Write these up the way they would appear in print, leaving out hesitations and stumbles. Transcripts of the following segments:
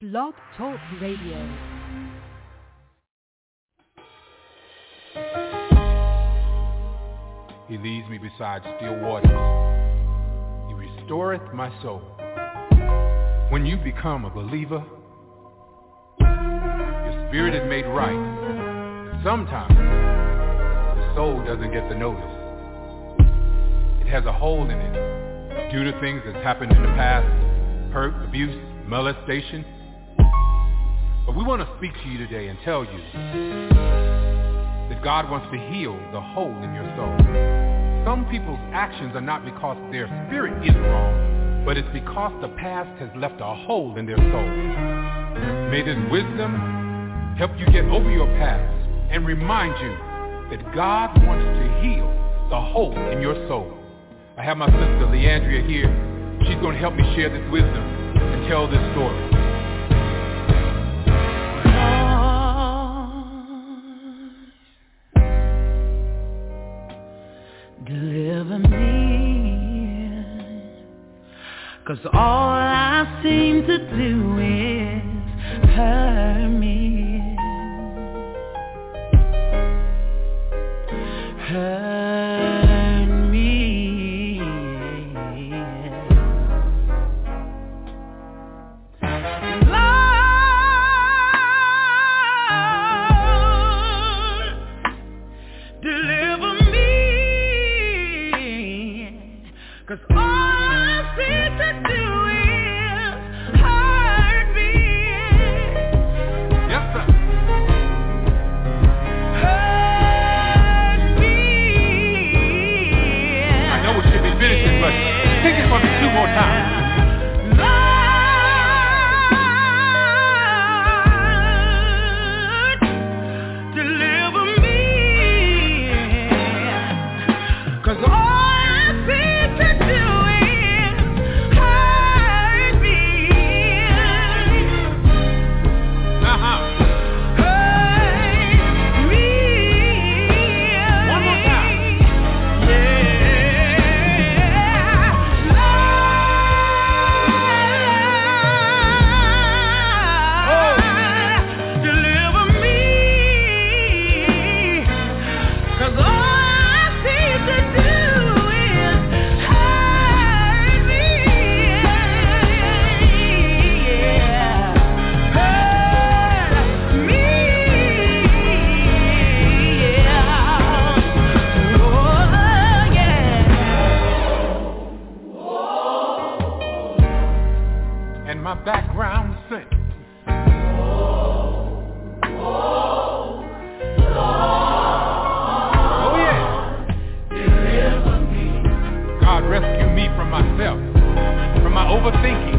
Blog Talk Radio. He leads me beside still waters. He restoreth my soul. When you become a believer, your spirit is made right. But sometimes the soul doesn't get the notice. It has a hole in it due to things that's happened in the past, hurt, abuse, molestation. But we want to speak to you today and tell you that God wants to heal the hole in your soul. Some people's actions are not because their spirit is wrong, but it's because the past has left a hole in their soul. May this wisdom help you get over your past and remind you that God wants to heal the hole in your soul. I have my sister Leandria here. She's going to help me share this wisdom and tell this story. Deliver me, 'cause all I seem to do is hurt me, hurt me. Lord, deliver me. 'Cause all I seem to do is hurt me. Yes, sir. Hurt me. I know we should be finishing, but take it for me 2 more times. Lord, deliver me. 'Cause all background sing. Oh yeah. Deliver me. God rescue me from myself, from my overthinking.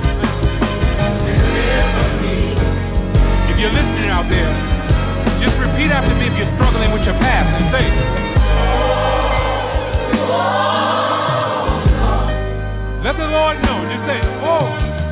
Deliver me. If you're listening out there, just repeat after me if you're struggling with your past and say, let the Lord know. Just say, oh.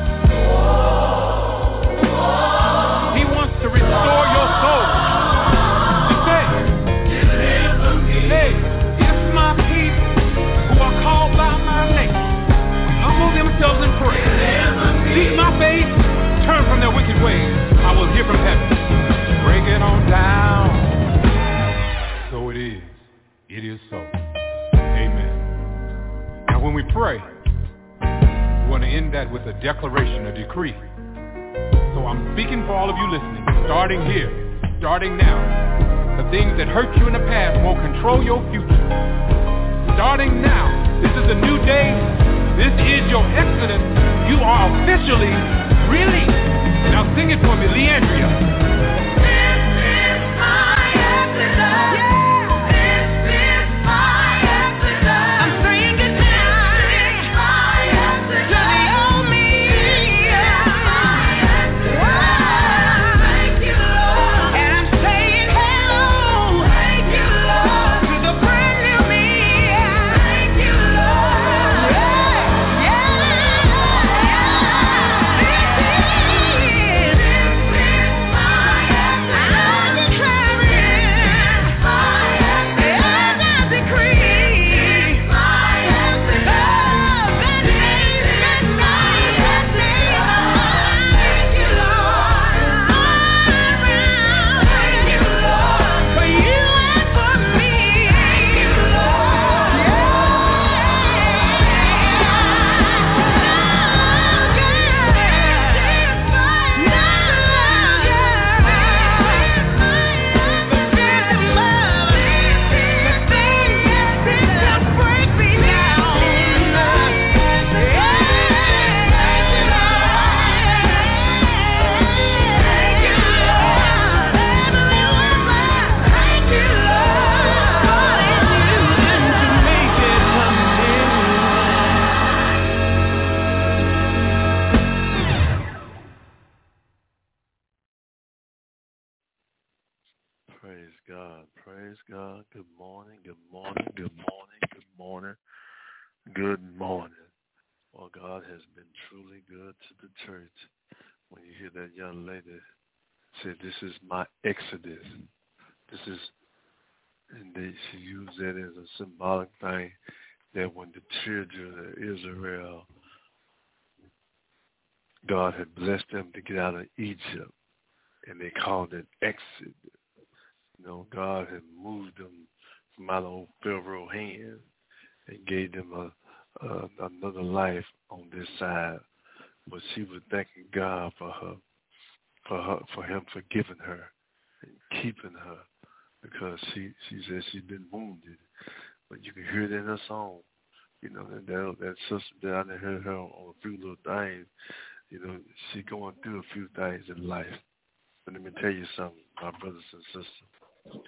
He wants to restore your soul. Just say, deliver me. hey, if my people who are called by my name humble themselves and pray, seek my face, turn from their wicked ways, I will hear from heaven. Break it on down. So it is. It is so. Amen. Now when we pray, we want to end that with a declaration, a decree. So I'm speaking for all of you listening, starting here, starting now. The things that hurt you in the past won't control your future. Starting now, this is a new day. This is your exodus. You are officially released. Now sing it for me, Leandria. Yeah. Praise God. Praise God. Good morning. Good morning. Good morning. Good morning. Good morning. Well, God has been truly good to the church. When you hear that young lady say, "This is my exodus," this is, and she used that as a symbolic thing that when the children of Israel, God had blessed them to get out of Egypt, and they called it exodus. You know, God had moved them from out of Pharaoh's hand and gave them another life on this side. But she was thanking God for him forgiving her and keeping her, because she said she'd been wounded. But you can hear it in her song. You know, that sister that I done heard her on a few little things. You know, she going through a few things in life. But let me tell you something, my brothers and sisters.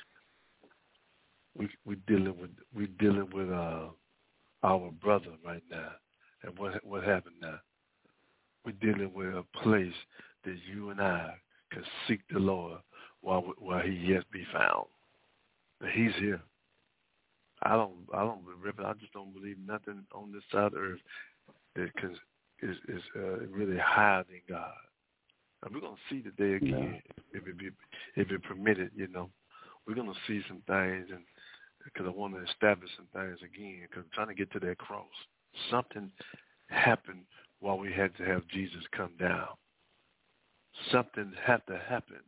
We dealing with our brother right now, and what happened now? We're dealing with a place that you and I can seek the Lord while He yet be found. But He's here. I just don't believe nothing on this side of the earth that is really higher than God. And we're gonna see the day again, if it permitted. You know, we're gonna see some things, and because I want to establish some things again, because I'm trying to get to that cross. Something happened while we had to have Jesus come down. Something had to happen.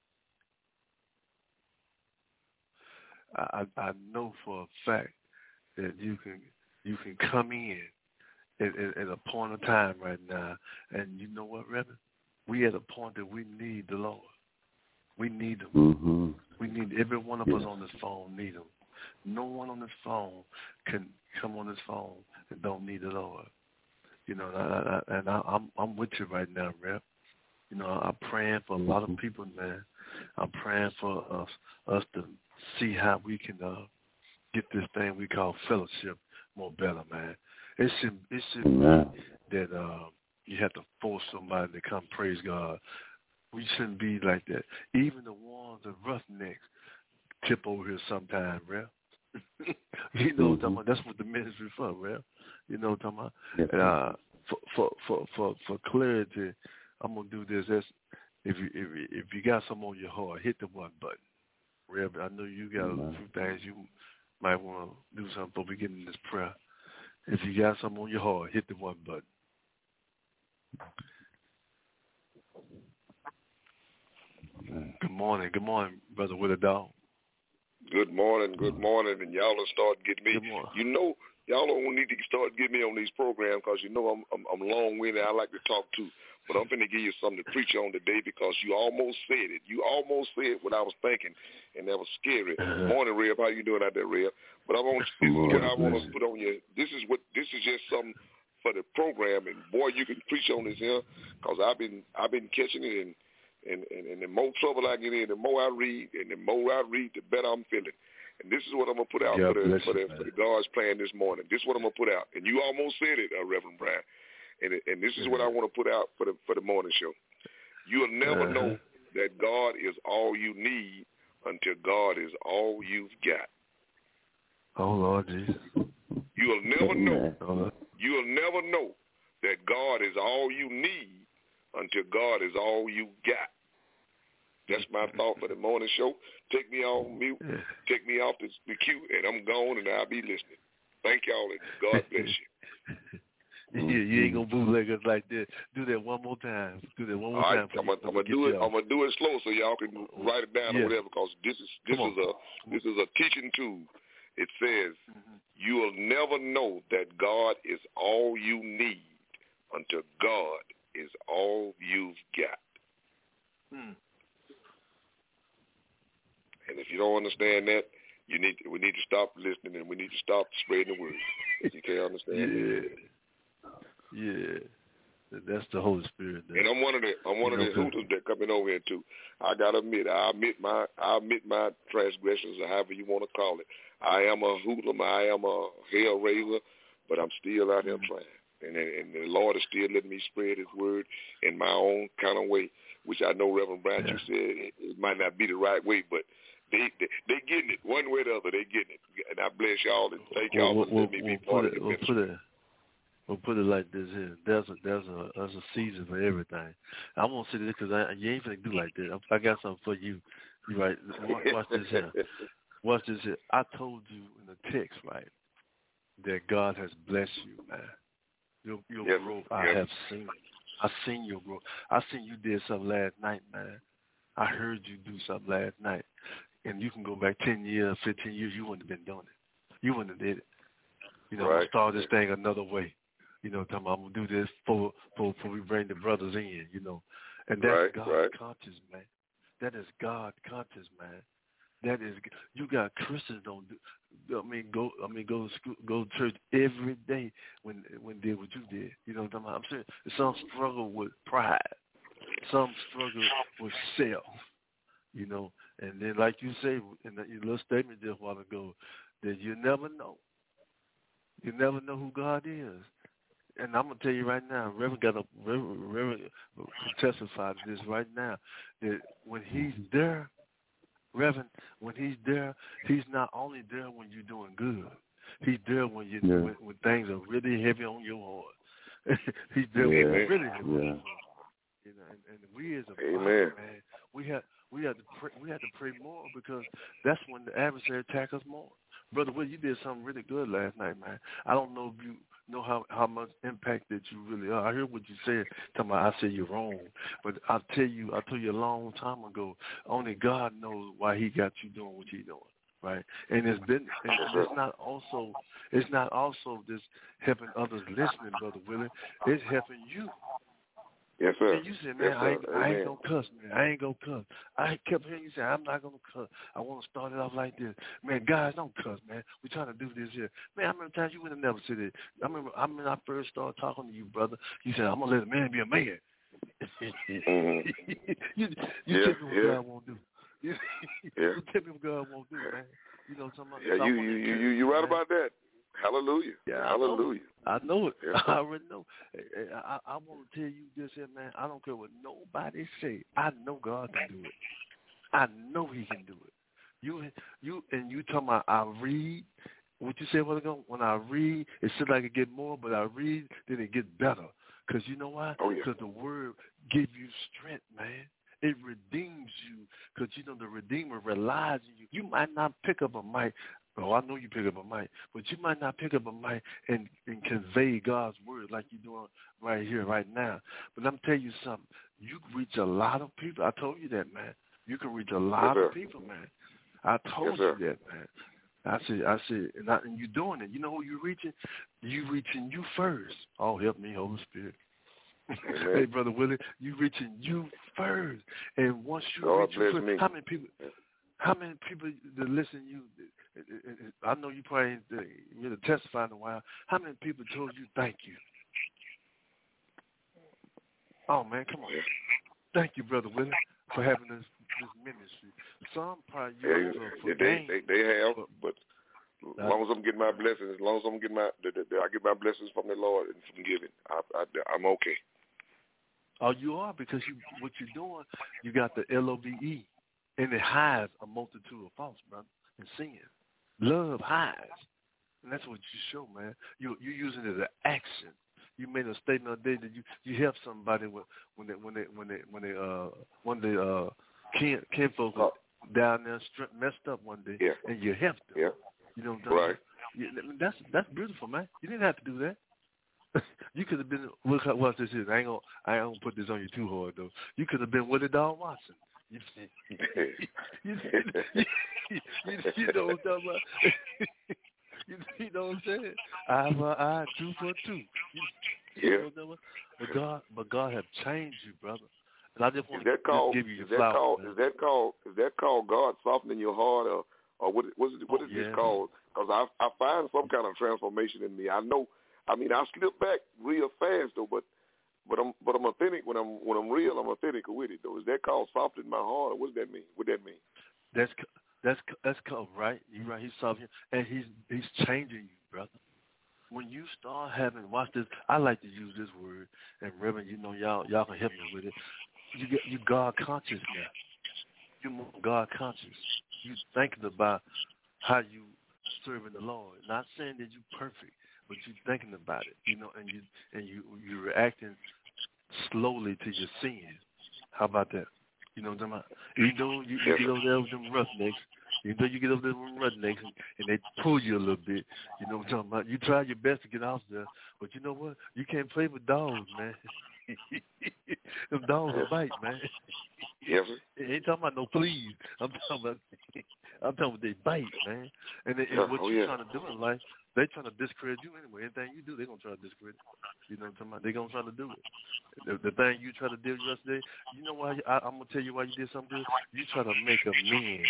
I know for a fact that you can come in at a point of time right now, and you know what, Reverend? We at a point that we need the Lord. We need Him. Mm-hmm. We need every one of us on this phone need Him. No one on this phone can come on this phone and don't need the Lord. You know, I'm with you right now, Rep. You know, I'm praying for a lot of people, man. I'm praying for us to see how we can get this thing we call fellowship more better, man. It should be that you have to force somebody to come praise God. We shouldn't be like that. Even the ones, the roughnecks, tip over here sometime, Rep. You know what I'm talking about? That's what the ministry for, Rep. You know what I'm talking about? And, for clarity, I'm gonna do this. If you got something on your heart, hit the one button. Rep, I know you got a few things you might want to do something before we get in this prayer. If you got something on your heart, hit the one button. Good morning, Brother Willie Dog. Good morning, and y'all will start getting me. You know, y'all don't need to start getting me on these programs because you know I'm long-winded. I like to talk too, but I'm finna give you something to preach on today because you almost said it. You almost said what I was thinking, and that was scary. Morning, Reb. How you doing out there, Reb? But this is what I want to put on you. This is just something for the program, and boy, you can preach on this here because I've been catching it. And the more trouble I get in, the more I read, and the more I read, the better I'm feeling. And this is what I'm going to put out for the God's plan this morning. This is what I'm going to put out. And you almost said it, Reverend Brian. And this is what I want to put out for the morning show. You'll never know that God is all you need until God is all you've got. Oh, Lord Jesus. You'll never know. You'll never know that God is all you need until God is all you got. That's my thought for the morning show. Take me off mute, take me off the queue, and I'm gone, and I'll be listening. Thank y'all, and God bless you. You ain't gonna bootleg us like that. Do that one more time. All right, I'm gonna do it. I'm gonna do it slow so y'all can write it down or whatever. Because this is a teaching tool. It says you will never know that God is all you need until God is all you've got. And if you don't understand that, we need to stop listening and we need to stop spreading the word. You can't understand that. Yeah. That's the Holy Spirit. And I'm one of the hooters that coming over here too. I gotta admit, I admit my transgressions, or however you want to call it. I am a hoodlum, I am a hell raiser, but I'm still out here trying. And the Lord is still letting me spread His word in my own kind of way, which I know, Reverend Branch, you said it might not be the right way, but They getting it one way or the other. They getting it, and I bless y'all and thank y'all for letting me be part of the ministry. We'll put it like this here. There's a season for everything. I won't say this because you ain't finna do like that. I got something for you. You right? Watch this here. Watch this here. I told you in the text, right, that God has blessed you, man. Your growth, I have seen. I seen your growth. I seen you did something last night, man. I heard you do something last night. And you can go back 10 years, 15 years, you wouldn't have been doing it. You wouldn't have did it. You know, right. Start this thing another way. You know, talking about, I'm going to do this before we bring the brothers in, you know. And that's God conscious, man. That is God conscious, man. That is, you got Christians go to school, go to church every day when did what you did. You know what I'm talking about? I'm saying some struggle with pride. Some struggle with self, you know. And then, like you say in your little statement just a while ago, that you never know. You never know who God is. And I'm going to tell you right now, Reverend can testify to this right now, that when he's there, Reverend, when he's there, he's not only there when you're doing good. He's there when when things are really heavy on your heart. He's there when you're really heavy on your heart. You know, and we as a body, man, we have to pray more, because that's when the adversary attacks us more. Brother Will, you did something really good last night, man. I don't know if you know how much impact that you really are. I heard what you said. Talking about, I said you're wrong, but I told you a long time ago. Only God knows why He got you doing what you're doing, right? And it's not also just helping others listening, Brother Willie. It's helping you. Yes, sir. And you said, man, I ain't going to cuss, man. I ain't going to cuss. I kept hearing you say, I'm not going to cuss. I want to start it off like this. Man, guys, don't cuss, man. We're trying to do this here. Man, I remember times you would have never said it. I remember when I first started talking to you, brother, you said, I'm going to let a man be a man. You tell me what God won't do. You tell me what God won't do, man. You know what I'm talking about? Yeah, you right about that. Hallelujah. Yeah, hallelujah. I know it. Yeah. I already know. I want to tell you this here, man. I don't care what nobody say. I know God can do it. I know He can do it. You talking about I read. What you said a while ago, when I read, it seems like it get more, but I read, then it get better. Because you know why? Because the Word give you strength, man. It redeems you, because, you know, the Redeemer relies on you. You might not pick up a mic. Oh, I know you pick up a mic, but you might not pick up a mic and convey God's Word like you're doing right here, right now. But I'm telling you something. You can reach a lot of people. I told you that, man. You can reach a lot of people, man. I told you that, man. I said, and you're doing it. You know who you're reaching? You're reaching you first. Oh, help me, Holy Spirit. Hey, Brother Willie, you reaching you first. And once you reach you first, how many people that listen to you, I know you probably ain't really testify in a while, how many people told you thank you? Oh, man, come on. Thank you, Brother Willie, for having this ministry. Some probably use for gain. They have, but as long as I'm getting my blessings, as long as I'm getting I get my blessings from the Lord and from giving, I'm okay. Oh, you are, because what you're doing, you got the LOVE, and it hides a multitude of faults, brother, and sin. Love hides, and that's what you show, man. You're using it as an action. You made a statement the other day that you help somebody when one of the kinfolk down there messed up one day, and you helped them. Yeah. You know what I'm saying? Right. That's beautiful, man. You didn't have to do that. You could have been. Watch this is. I ain't gonna put this on you too hard though. You could have been Willie Dog Watson. You know what I'm talking about? You know what I'm saying? Eye for eye, two for two. You know what I'm talking about? But God have changed you, brother. And I just want to give you your flowers. Is that called God softening your heart, or what is this called? Because I find some kind of transformation in me. I know. I mean, I slip back real fast though, but I'm authentic when I'm real. I'm authentic with it though. Is that called softening my heart, or what does that mean? What that mean? That's called right. You're right. He's softening, and he's changing you, brother. When you start having, watch this. I like to use this word, and Reverend, you know, y'all can help me with it. You God conscious now. You're more God conscious. you thinking about how you serving the Lord. Not saying that you perfect, but you thinking about it, you know, and you reacting slowly to your sin. How about that? You know what I'm talking about? Even though you get over there with them roughnecks, and they pull you a little bit, you know what I'm talking about? You try your best to get out there, but you know what? You can't play with dogs, man. Them dogs will bite, man. Yes, sir. Ain't talking about no fleas. I'm talking about they bite, man. And what you're trying to do in life, they trying to discredit you anyway. Anything you do, they're going to try to discredit you. You know what I'm talking about? They're going to try to do it. The thing you try to do yesterday, you know why? I'm going to tell you why you did something good. You try to make a man,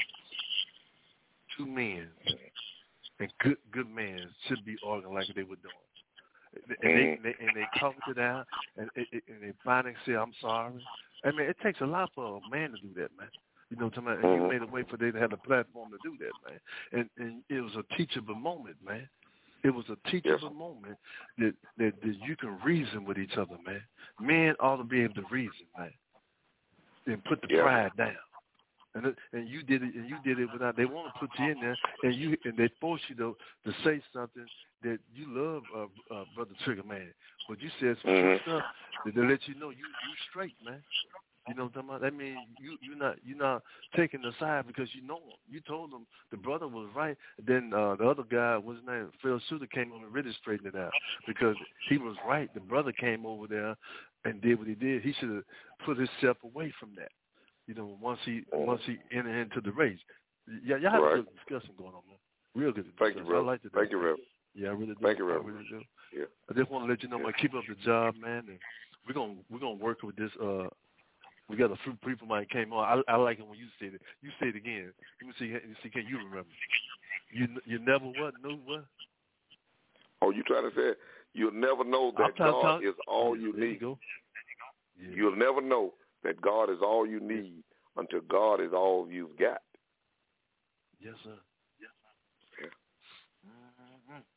two men, and good men should be arguing like they were doing. And they talk it out, and they finally say, I'm sorry. I mean, it takes a lot for a man to do that, man. You know what I'm talking about? And you made a way for them to have a platform to do that, man. And it was a teachable moment, man. It was a teachable moment that you can reason with each other, man. Men ought to be able to reason, man, and put the pride down. And you did it without. They want to put you in there, and they force you to say something that you love, Brother Trigger Man. But you said some true stuff that they let you know you straight, man. You know what I'm talking about? That means you're not taking the side because you know him. You told them the brother was right. Then the other guy, what's his name, Phil Suter, came over and really straightened it out because he was right. The brother came over there and did what he did. He should have put himself away from that. You know, once he entered into the race. Y'all have a good discussion going on, man. Real good discussion. Thank you, Rev. I like it. Thank you, Rev. Yeah, I really do. Thank you, Rev. I really do. Yeah. I just want to let you know, man, keep up the job, man. And we're gonna work with this. We got a few people might came on. I like it when you say it. You say it again. Let me see. Can you remember? You never what? Knew what? Oh, you trying to say you'll never know that God is all you need. There you go. Yeah. You'll never know that God is all you need until God is all you've got. Yes, sir. Yes, sir. Yeah. Mm-hmm.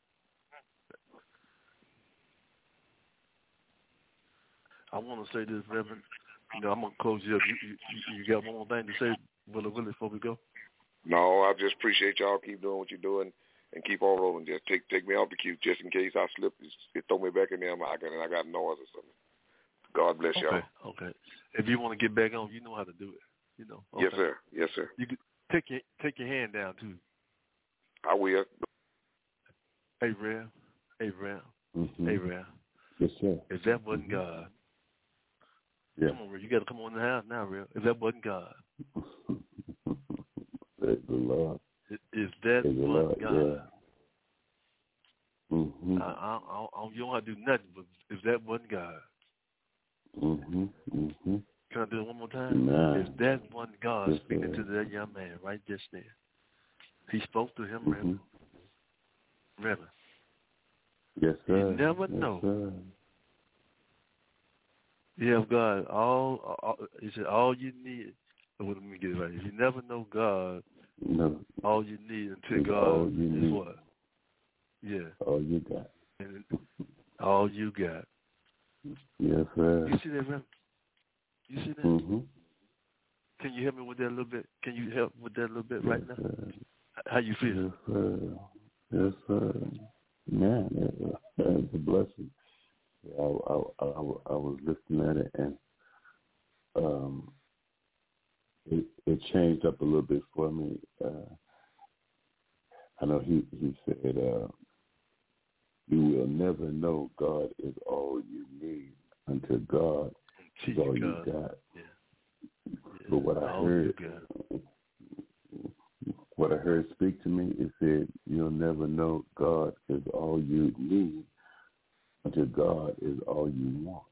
I want to say this, Reverend. You know, I'm going to close you up. You got one more thing to say, Willie, before we go? No, I just appreciate y'all. Keep doing what you're doing and keep on rolling. Just take me off the queue just in case I slip. Just throw me back in there. I got noise or something. God bless y'all. Okay. If you want to get back on, you know how to do it. You know. Okay. Yes, sir. You can take your hand down too. I will. Hey, Rev. Mm-hmm. Hey, Rev. Yes, sir. If that wasn't God, come on, Rev. You got to come on in the house now, Rev. If that wasn't God. Praise the Lord. If that wasn't God. Yeah. Mm-hmm. You don't have to do nothing, but if that wasn't God. Mm-hmm. Mm-hmm. Can I do it one more time? Nah. If that wasn't God yes, speaking to that young man right just there. He spoke to him, Reverend. Yes, sir. You never know. Sir. You have God. He said, all you need. Let me get it right. You never know God. No. All you need until God is what? Yeah. All you got. And all you got. Yes, sir. You see that, Reverend? You see that? Mm-hmm. Can you help me with that a little bit? Can you help with that a little bit right now? Sir. How you feel? Yes, sir. Man, it's a blessing. I was listening at it, and it changed up a little bit for me. I know he said, you will never know God is all you need until God is all you got. Yeah. But what I heard speak to me, it said, you'll never know God is all you need until God is all you want.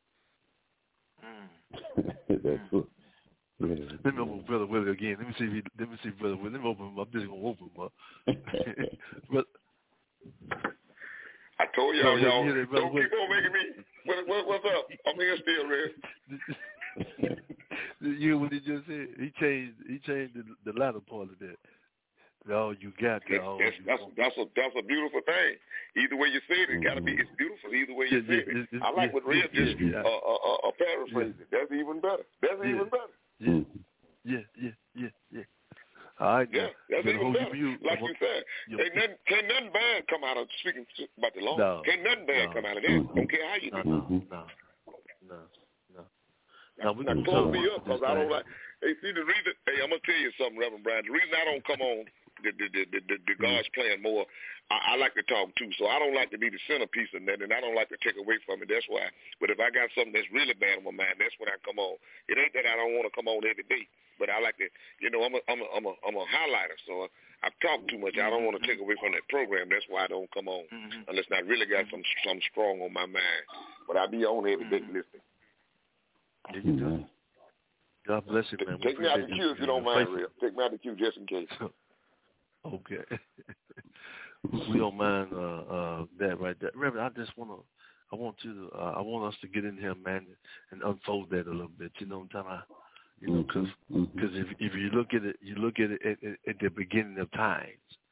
That's what. Yeah. Let me open Brother Willie again. Let me see Brother Willie. Let me open him up. I'm just gonna open him up. But I told y'all, don't keep on making me. What's up? I'm here still, man. You what he just said? He changed the latter part of that. All you got. That's a beautiful thing. Either way you say it, it gotta be. It's beautiful. Either way you say it. I like what Red just paraphrased it. That's even better. That's even better. Yeah. All right, yeah, that's even better. Like you said, can't nothing bad come out of speaking about the law. No, can't nothing bad come out of that. Don't care how you do it. No, we can pull me up because I don't like. Hey, see the reason. Hey, I'm gonna tell you something, Reverend Brian. The reason I don't come on the God's plan more, I like to talk too. So I don't like to be the centerpiece of that, and I don't like to take away from it. That's why. But if I got something that's really bad on my mind, that's when I come on. It ain't that I don't want to come on every day, but I like to. I'm a highlighter, so I've talked too much. I don't want to take away from that program. That's why I don't come on unless I really got something strong on my mind. But I be on every day listening. Yeah, you do. God bless you, man. Take me out the queue if you don't mind, Real. Take me out the queue just in case. Okay. We don't mind that right there. Reverend, I want us to get in here, man, and unfold that a little bit. You know what I'm talking about? You know, because if you look at it at the beginning of times.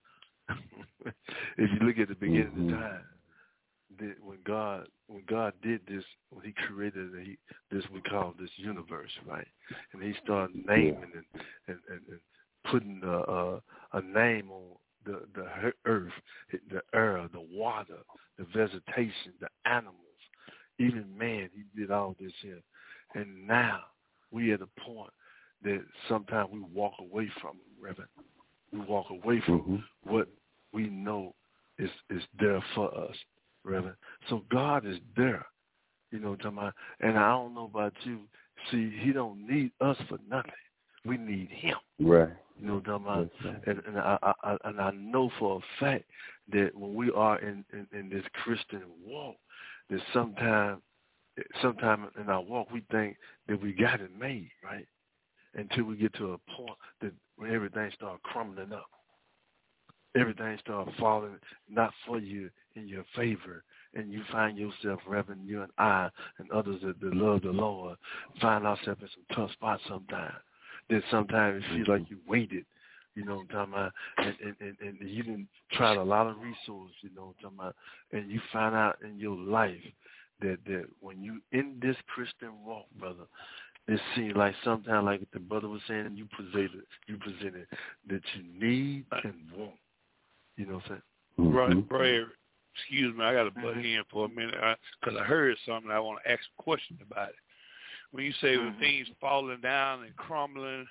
If you look at the beginning of time, when God did this, when He created this we call this universe, right? And He started naming and putting a name on the earth, the air, the water, the vegetation, the animals, even man. He did all this here, and now we at a point that sometimes we walk away from, Reverend. We walk away from what we know is there for us, Reverend. So God is there, you know what I'm talking about? And I don't know about you. See, He don't need us for nothing. We need Him. Right. You know what I'm talking about? And I know for a fact that when we are in this Christian walk, that sometime in our walk we think that we got it made, right? Until we get to a point that when everything starts crumbling up. Everything starts falling not for you in your favor, and you find yourself, Reverend, you and I and others that love the Lord, find ourselves in some tough spots sometimes. Then sometimes it feels like you waited, you know what I'm talking about, and you didn't try a lot of resources, you know what I'm talking about, and you find out in your life that when you in this Christian walk, brother, it seems like sometimes, like the brother was saying, you presented that you need and want. You know what I'm saying? Right, Brad. Excuse me, I got to butt in for a minute because I heard something. I want to ask a question about it. When you say when things falling down and crumbling,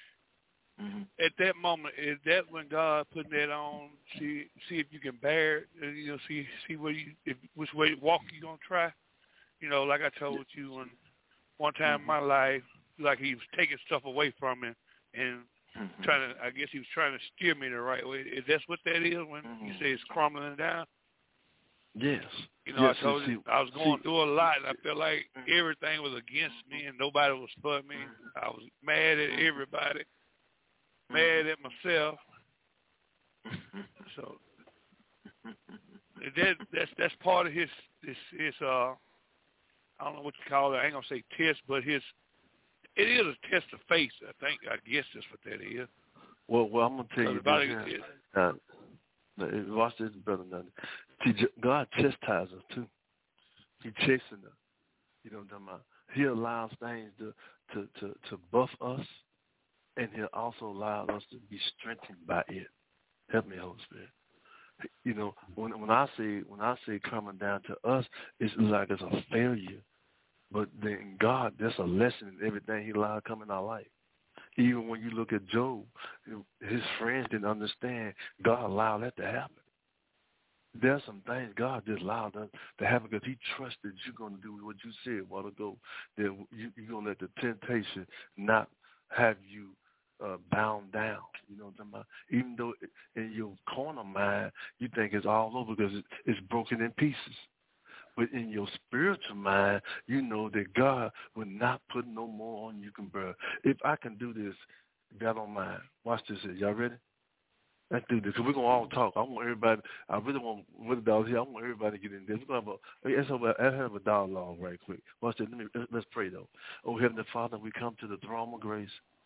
at that moment, is that when God putting that on? See if you can bear it. You know, see which way walk you gonna try. You know, like I told you one time in my life, like He was taking stuff away from me and. I guess He was trying to steer me the right way. Is that what that is when you say it's crumbling down? Yes. You know, I told you I was going through a lot, and I felt like everything was against me, and nobody was for me. I was mad at everybody, mad at myself. So that's part of his I don't know what you call it. I ain't gonna say test, but it is a test of faith, I guess that's what that is. Well, I'm going to tell you this. Watch this, brother. See, God chastises us, too. He chases us. You know what I'm talking about? He allows things to buff us, and He'll also allow us to be strengthened by it. Help me, Holy Spirit. You know, when I say coming down to us, it's like it's a failure. But then God, there's a lesson in everything He allowed come in our life. Even when you look at Job, his friends didn't understand. God allowed that to happen. There's some things God just allowed us to happen because He trusted you're going to do what you said a while ago. That you're going to let the temptation not have you bound down. You know what I'm talking about? Even though in your corner mind, you think it's all over because it's broken in pieces. But in your spiritual mind, you know that God will not put no more on you can bear. If I can do this, God don't mind. Watch this. Y'all ready? Let's do this. Because we're going to all talk. I want everybody, I really want, with the dollars here, I want everybody to get in this. We're going to have a dialogue right quick. Watch this. Let's pray, though. Oh, Heavenly Father, we come to the throne of grace.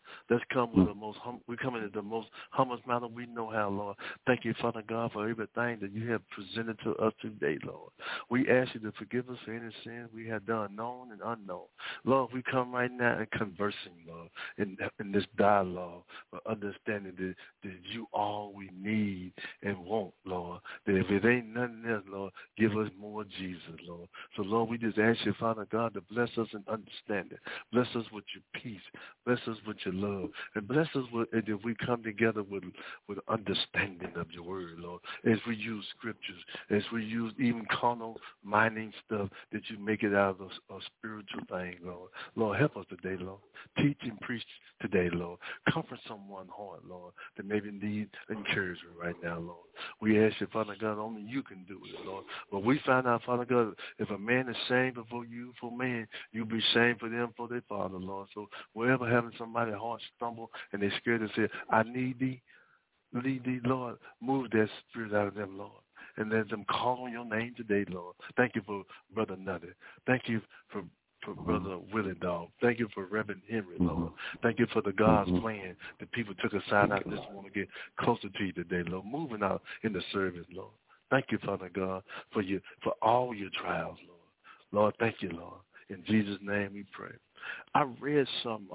Let's come with we're coming in the most humble manner we know how, Lord. Thank you, Father God, for everything that you have presented to us today, Lord. We ask you to forgive us for any sins we have done, known and unknown. Lord, we come right now and conversing, Lord, in this dialogue, for understanding that you all we need and want, Lord. That if it ain't nothing else, Lord, give us more Jesus, Lord. So, Lord, we just ask you, Father God, to bless us in understanding. Bless us with your peace. Bless us with your love. And bless us if we come together with understanding of your word, Lord. As we use scriptures, as we use even carnal mining stuff, that you make it out of a spiritual thing, Lord. Lord, help us today, Lord. Teach and preach today, Lord. Comfort someone's heart, Lord, that maybe need encouragement right now, Lord. We ask you, Father God, only you can do it, Lord. But we find out, Father God, if a man is shamed before you for man, you be shamed for them for their father, Lord. So wherever having somebody's heart stumble and they're scared to say, I need thee, lead thee, Lord, move that spirit out of them, Lord. And let them call on your name today, Lord. Thank you for Brother Nutty. Thank you for Brother Willie Dog. Thank you for Reverend Henry, Lord. Thank you for the God's plan that people took a sign out and just want to get closer to you today, Lord. Moving out in the service, Lord. Thank you, Father God, for all your trials, Lord. Lord, thank you, Lord. In Jesus' name we pray. I read some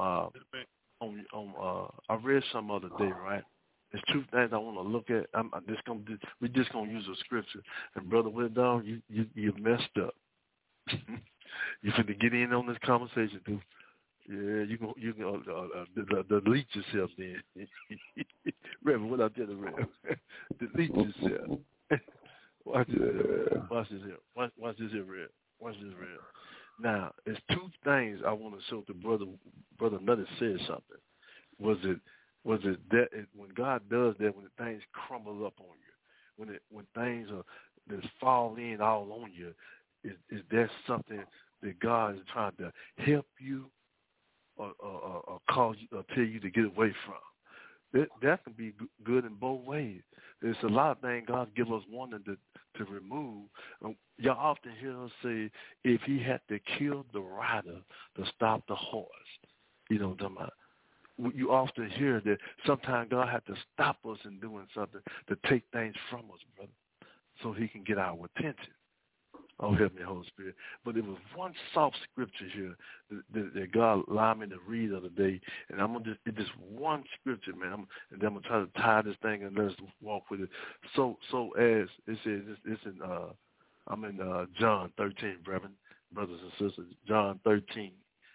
I read some other day, right? There's two things I want to look at. We're just gonna use a scripture. And Brother Willie Dog, you messed up. You finna get in on this conversation, dude. Yeah, you can delete yourself then. Reverend, what I tell you, Reverend? Delete yourself. Watch this here. Watch this here, Reverend. Watch this, Reverend. Now, there's two things I want to show to Brother Nutty said something. Was it that when God does that, when the things crumble up on you, when things that fall in all on you, is that something that God is trying to help you or cause you or tell you to get away from? That can be good in both ways. There's a lot of things God give us wanting to remove. Y'all often hear us say, if he had to kill the rider to stop the horse, you know what I'm talking about? You often hear that sometimes God had to stop us in doing something to take things from us, brother, so he can get our attention. Oh, help me, Holy Spirit. But there was one soft scripture here that God allowed me to read the other day, and I'm going to just one scripture, man, and then I'm going to try to tie this thing and let us walk with it. So as it says, it's in, I'm in John 13, brethren, brothers and sisters, John 13.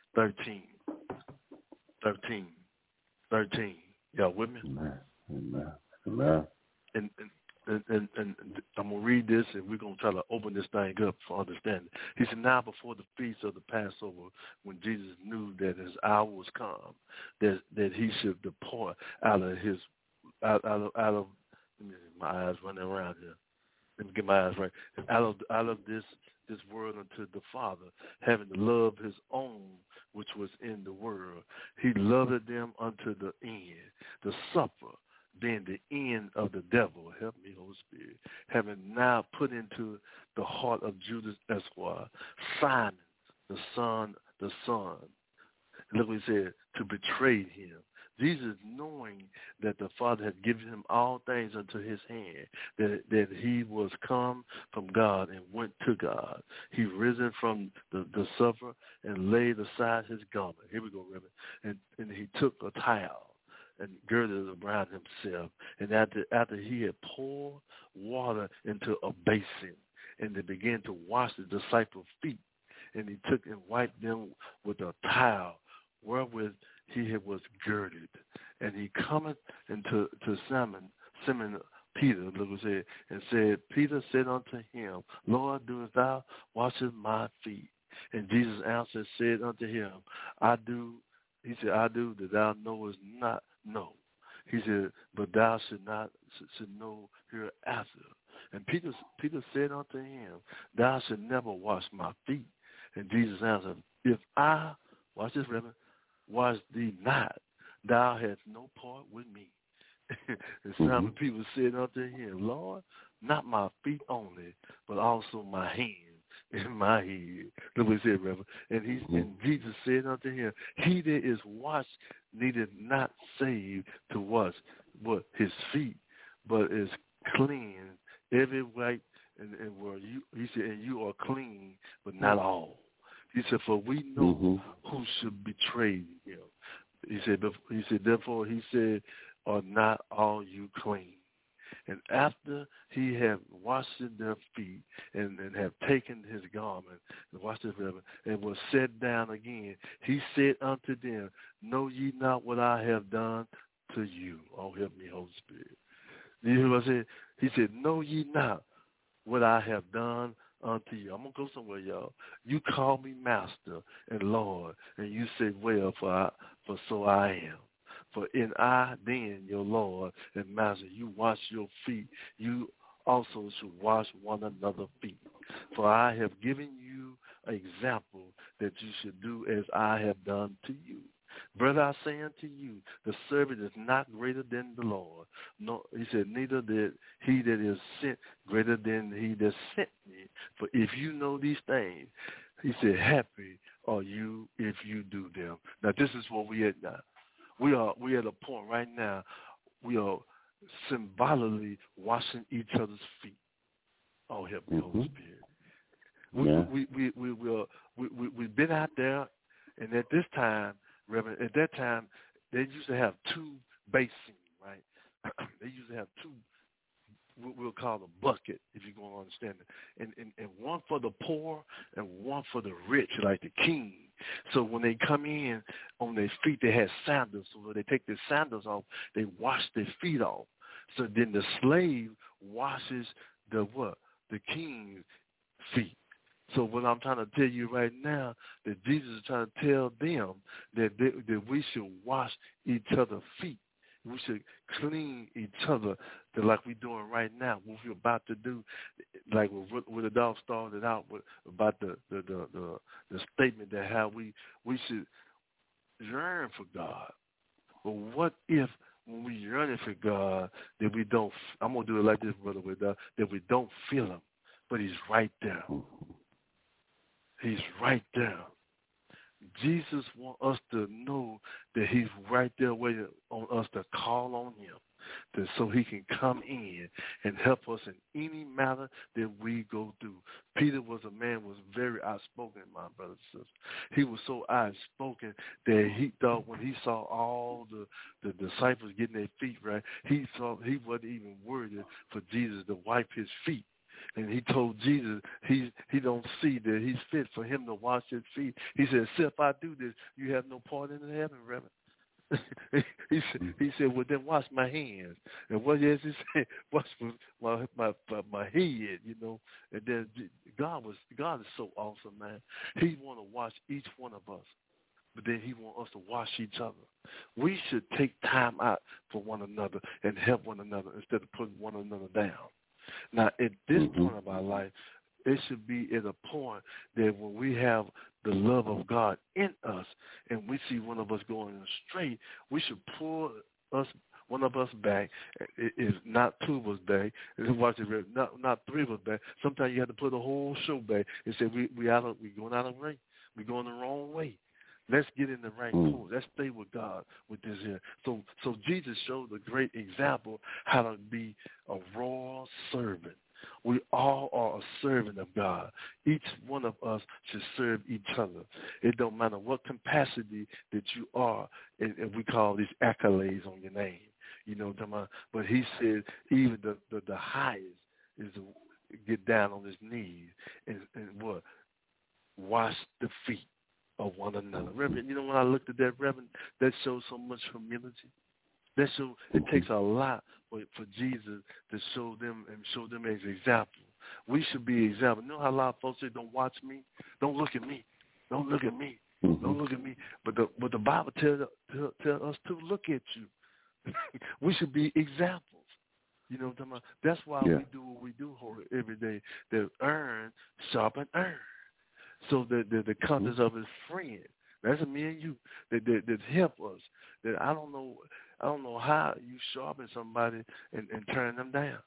Y'all with me? Amen. And I'm going to read this, and we're going to try to open this thing up for understanding. He said, now before the feast of the Passover, when Jesus knew that his hour was come, that he should depart out of let me my eyes running around here. Let me get my eyes right. Out of this world unto the Father, having to love his own, which was in the world. He loved them unto the end, the supper, being the end of the devil, help me, Holy Spirit, having now put into the heart of Judas Esquire, Simon, the son. Look what he said, to betray him. Jesus, knowing that the Father had given him all things unto his hand, that he was come from God and went to God. He risen from the supper and laid aside his garment. Here we go, Reverend. And he took a towel and girded it around himself. And after he had poured water into a basin, and they began to wash the disciples' feet, and he took and wiped them with a towel wherewith he was girded. And he cometh into Simon Peter, look what it said, and said, Peter said unto him, Lord, doest thou wash my feet? And Jesus answered, said unto him, I do. He said, I do, that thou knowest not. No. He said, but thou should know hereafter. And Peter said unto him, thou should never wash my feet. And Jesus answered, if I, watch this, Reverend, wash thee not, thou hast no part with me. And Simon Peter said unto him, Lord, not my feet only, but also my hands in my head. Look what he said, Reverend. And Jesus said unto him, he that is washed needeth not save to wash what his feet, but is clean every white and where you, he said, and you are clean, but not all. He said, for we know who should betray him. He said, therefore he said, are not all you clean? And after he had washed their feet and have taken his garment and washed his river and was set down again, he said unto them, know ye not what I have done to you? Oh, help me, Holy Spirit. You hear what I said? He said, know ye not what I have done unto you? I'm going to go somewhere, y'all. You call me Master and Lord, and you say, well, for so I am. For in I, then, your Lord and Master, you wash your feet. You also should wash one another's feet. For I have given you an example that you should do as I have done to you. Brother, I say unto you, the servant is not greater than the Lord. No, he said, neither did he that is sent greater than he that sent me. For if you know these things, he said, happy are you if you do them. Now, this is what we at now. We at a point right now. We are symbolically washing each other's feet. Oh, help me, Holy Spirit. We've been out there, and at this time, Reverend, at that time, they used to have two basins, right? They used to have two, we'll call them bucket, if you're going to understand it, and one for the poor and one for the rich, like the king. So when they come in on their feet, they had sandals. So when they take their sandals off, they wash their feet off. So then the slave washes the king's feet. So what I'm trying to tell you right now, that Jesus is trying to tell them that we should wash each other's feet. We should clean each other like we're doing right now, what we're about to do, like what the dog started out with about the statement that how we should yearn for God. But what if when we yearn for God that we don't, I'm going to do it like this, brother, that we don't feel him, but he's right there. He's right there. Jesus wants us to know that he's right there waiting on us to call on him so he can come in and help us in any matter that we go through. Peter was very outspoken, my brothers and sisters. He was so outspoken that he thought when he saw all the disciples getting their feet right, he thought he wasn't even worthy for Jesus to wipe his feet. And he told Jesus he don't see that he's fit for him to wash his feet. He said, if I do this, you have no part in heaven, Reverend. he said, well, then wash my hands. And what he said, wash my head, you know. And then God is so awesome, man. He want to wash each one of us. But then he wants us to wash each other. We should take time out for one another and help one another instead of putting one another down. Now, at this point of our life, it should be at a point that when we have the love of God in us and we see one of us going straight, we should pull one of us back. If not two of us back, not three of us back. Sometimes you have to put the whole show back and say we're going out of range. We're going the wrong way. Let's get in the right course. Let's stay with God with this here. So Jesus showed a great example how to be a royal servant. We all are a servant of God. Each one of us should serve each other. It don't matter what capacity that you are, and we call these accolades on your name. You know what I'm talking about? But he said even the highest is to get down on his knees and what? Wash the feet of one another. Reverend, you know, when I looked at that, Reverend, that shows so much humility. It takes a lot for Jesus to show them as an example. We should be an example. You know how a lot of folks say, don't watch me? Don't look at me. Don't look at me. Don't look at me. But the Bible tells us to look at you. We should be examples. You know what I'm talking about? That's why we do what we do every day. That earn, sharpen, earn. So the conscience of his friend, that's me and you, that help us. That I don't know how you sharpen somebody and turn them down.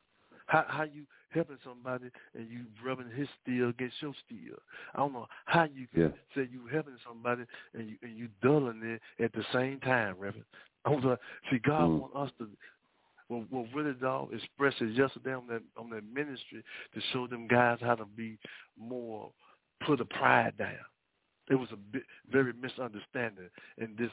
How you helping somebody and you rubbing his steel against your steel? I don't know how you can say you helping somebody and you dulling it at the same time, Reverend. I was like, see, God wants us to. What really dog expressed it yesterday on that ministry to show them guys how to be more, put a pride down. It was a very misunderstanding in this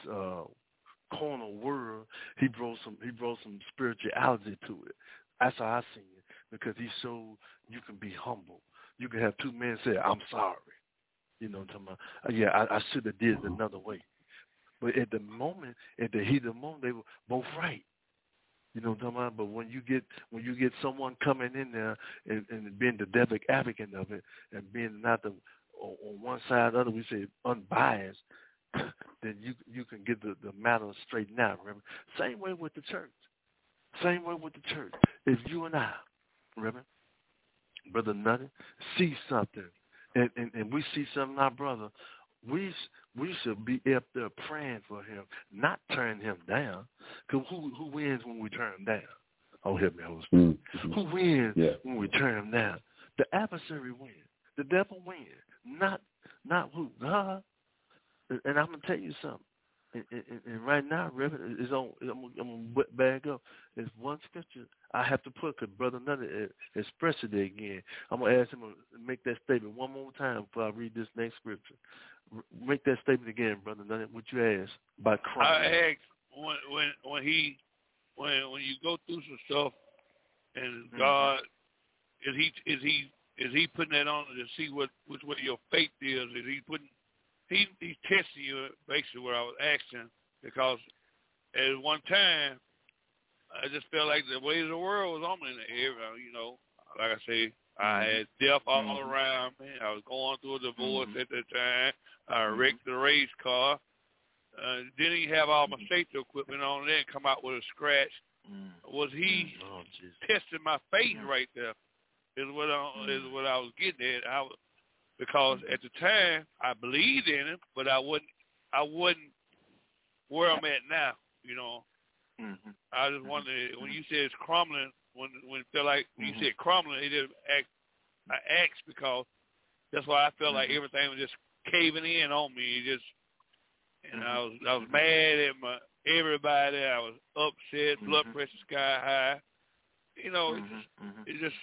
carnal world. He brought some spirituality to it. That's how I seen it, because he showed you can be humble. You can have two men say, "I'm sorry," you know what I'm talking about? Yeah, I should have did it another way. But at the moment, at the heat of the moment, they were both right. You know what I'm talking about? But when you get someone coming in there and being the devil advocate of it and being not the on one side or the other, we say unbiased, then you can get the matter straightened out. Remember, same way with the church. Same way with the church. If you and I, remember, Brother Nutty, see something, and we see something in our brother, we should be up there praying for him, not turn him down. Because who wins when we turn him down? Oh, help me, Holy Spirit. Who wins when we turn him down? The adversary wins. The devil wins. Not who? God. And I'm going to tell you something. And right now, Reverend, I'm going to back up. There's one scripture I have to put, because Brother Nutty expressed it again. I'm going to ask him to make that statement one more time before I read this next scripture. Make that statement again, Brother Nutty. What you asked about Christ. I asked when you go through some stuff, and God is he putting that on to see which way your faith is? Is he putting He's testing you, basically, what I was asking, because at one time, I just felt like the way of the world was on me. You know, like I say, I had death all around me. I was going through a divorce at that time. I wrecked the race car. Didn't even have all my safety equipment on it and come out with a scratch. Was he testing my faith right there? Is what I was getting at. Because at the time I believed in him, but I wasn't where I'm at now. You know, I just wondered when you said it's crumbling. When it felt like you said crumbling, it just I asked because that's why I felt like everything was just caving in on me. And I was mad at everybody. I was upset, blood pressure sky high. You know, it just.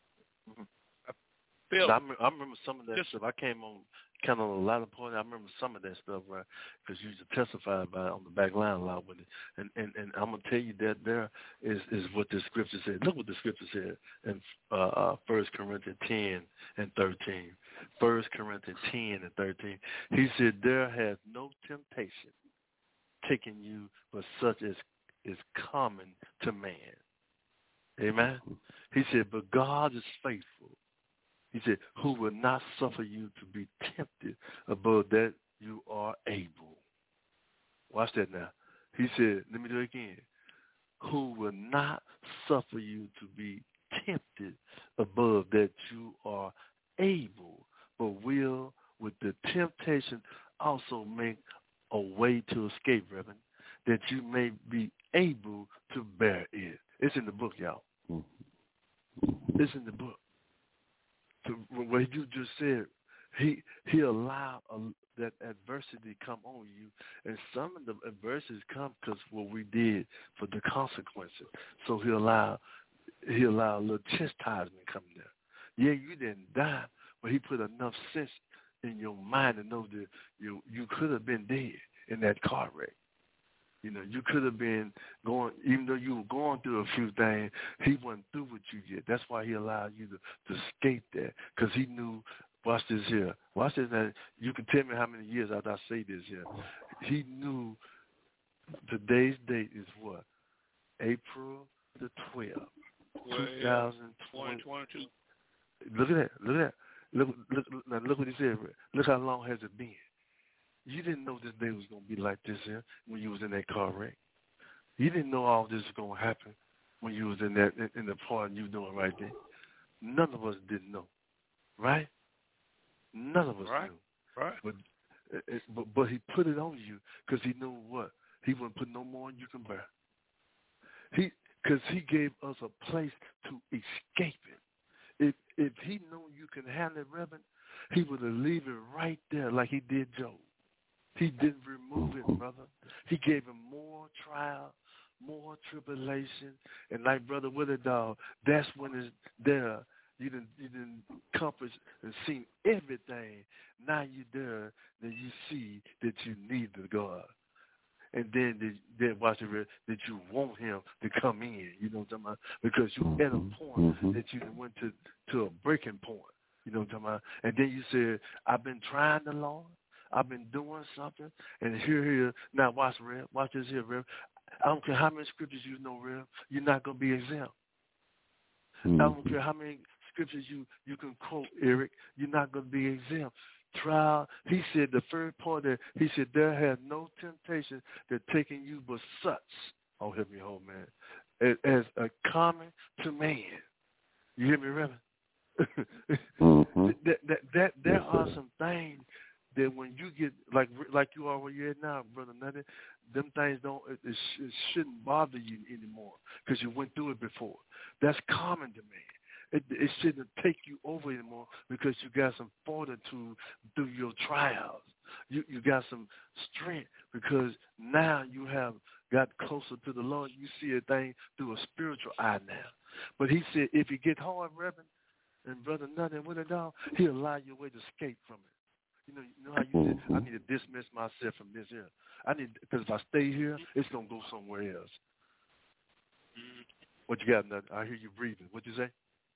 I remember some of that stuff. I came on kind of a lot of points. I remember some of that stuff, right? Because you used to testify about it on the back line a lot with it. And I'm going to tell you that there is what the scripture said. Look what the scripture said in 1 Corinthians 10 and 13. 1 Corinthians 10 and 13. He said, there has no temptation taken you but such as is common to man. Amen? He said, but God is faithful. He said, who will not suffer you to be tempted above that you are able. Watch that now. He said, let me do it again. Who will not suffer you to be tempted above that you are able, but will with the temptation also make a way to escape, Reverend, that you may be able to bear it. It's in the book, y'all. It's in the book. So what you just said, he allowed that adversity come on you, and some of the adversities come because what we did for the consequences. So he allowed a little chastisement come there. Yeah, you didn't die, but he put enough sense in your mind to know that you could have been dead in that car wreck. You know, you could have been going, even though you were going through a few things, he wasn't through with you yet. That's why he allowed you to escape that, because he knew, watch this here. Watch this now. You can tell me how many years after I say this here. He knew today's date is what? April the 12th, 2022. Look at that. Look what he said. Look how long has it been. You didn't know this day was going to be like this here when you was in that car wreck. You didn't know all this was going to happen when you was in the part you were doing right there. None of us didn't know, right? None of us knew. Right. But he put it on you because he knew what? He wouldn't put no more than you can bear. because he gave us a place to escape it. If he knew you can handle it, Reverend, he would have leave it right there like he did Job. He didn't remove it, brother. He gave him more trial, more tribulation, and like Brother Willie-Dog, that's when it's there. You didn't compass and seen everything. Now you're there, then you see that you need the God. And then watch it, that you want him to come in. You know what I'm talking about? Because you're at a point that you went to a breaking point. You know what I'm talking about? And then you said, I've been trying the Lord. I've been doing something. And here. Now watch, Rev. Watch this here, Rev. I don't care how many scriptures you know, Rev. You're not going to be exempt. I don't care how many scriptures you can quote, Eric. You're not going to be exempt. Trial. He said the third point that he said there has no temptation that taking you but such. Oh, help me, whole man. As a common to man. You hear me, Reverend? There are some things that when you get like you are where you're at now, Brother Nutty, them things it shouldn't bother you anymore because you went through it before. That's common to man. It shouldn't take you over anymore because you got some fortitude through your trials. You got some strength because now you have got closer to the Lord. You see a thing through a spiritual eye now. But he said if it get hard, Reverend, and Brother Nutty with it all, he'll allow you a way to escape from it. You know how you did? I need to dismiss myself from this here. Because if I stay here, it's going to go somewhere else. What you got, Nutty? I hear you breathing. What you say?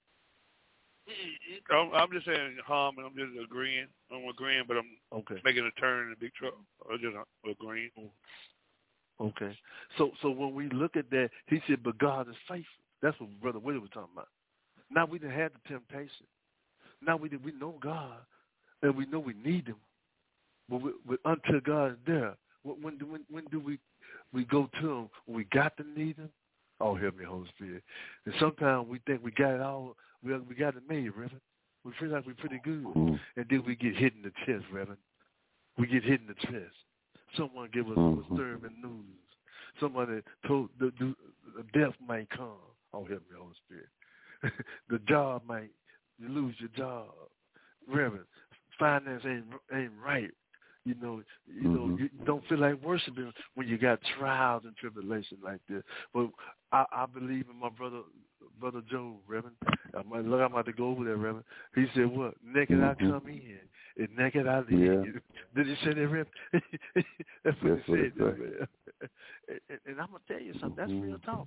I'm just saying and I'm just agreeing. I'm agreeing, but I'm making a turn in the big truck. I'm just agreeing. Okay. So when we look at that, he said, but God is faithful. That's what Brother Willie was talking about. Now we done had the temptation. Now we know God, and we know we need him. But until God is there, when do we go to him? When we got to need him? Oh, help me, Holy Spirit. And sometimes we think we got it all. We got it made, Reverend. We feel like we're pretty good. And then we get hit in the chest, Reverend. We get hit in the chest. Someone give us disturbing news. Somebody told the death might come. Oh, help me, Holy Spirit. The job you lose your job. Reverend, finance ain't right. You don't feel like worshiping when you got trials and tribulations like this. But I believe in my brother Joe, Reverend. I'm about to go over there, Reverend. He said, what? Naked I come in, and naked I leave. Yeah. Did he say that, Reverend? That's what he said, man. And I'm going to tell you something. That's real talk.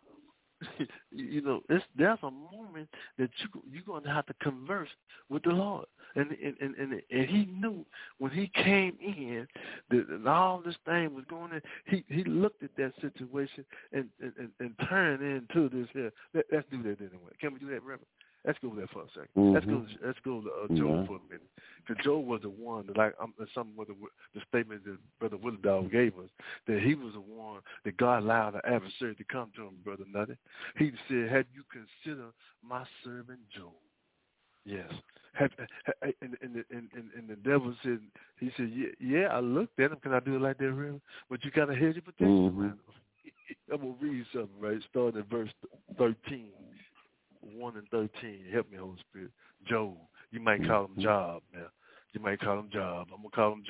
There's a moment that you're going to have to converse with the Lord. And he knew when he came in that all this thing was going in. He looked at that situation and turned into this here. Let's do that anyway. Can we do that, Reverend? Let's go there for a second. Let's go to Job for a minute. Because Job was the one that, some of the statement that Brother Willie-Dog gave us, that he was the one that God allowed the adversary to come to him, Brother Nutty. He said, have you considered my servant Job? Yes. And the devil said, he said, yeah, I looked at him. Can I do it like that, really? But you got to hedge your protection around him. I'm going to read something, right? Starting at verse 13. 1 and 13. Help me, Holy Spirit. Job. You might call him Job now. You might call him Job. I'm going to call him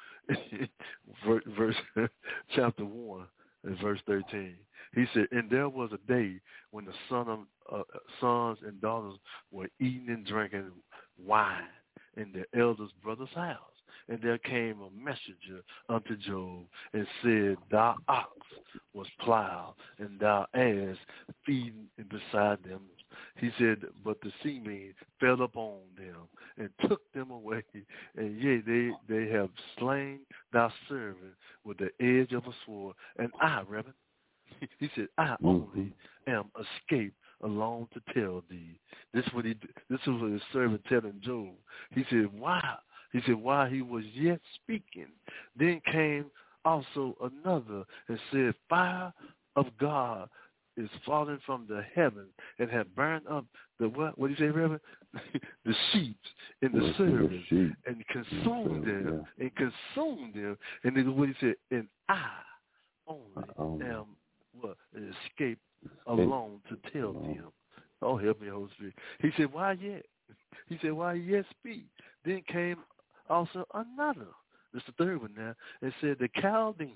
Job. Verse chapter 1 and verse 13. He said, and there was a day when the sons and daughters were eating and drinking wine in their eldest brother's house. And there came a messenger unto Job and said, thy ox was plowed, and thy ass feeding beside them. He said, but the seamen fell upon them and took them away. And yea, they have slain thy servant with the edge of a sword. And I, Reverend, he said, I only am escaped alone to tell thee. This is what his servant telling Job. He said, why? He said, while he was yet speaking, then came also another and said, fire of God is falling from the heavens and have burned up the what? What do you say, Reverend? The sheep and the servants and consumed them and consumed them. And then what he said, and I only am escaped alone to tell them. Oh, help me, Holy Spirit. He said, why yet? He said, why yet speak? Then came also another. This is the third one now. And said, the Chaldeans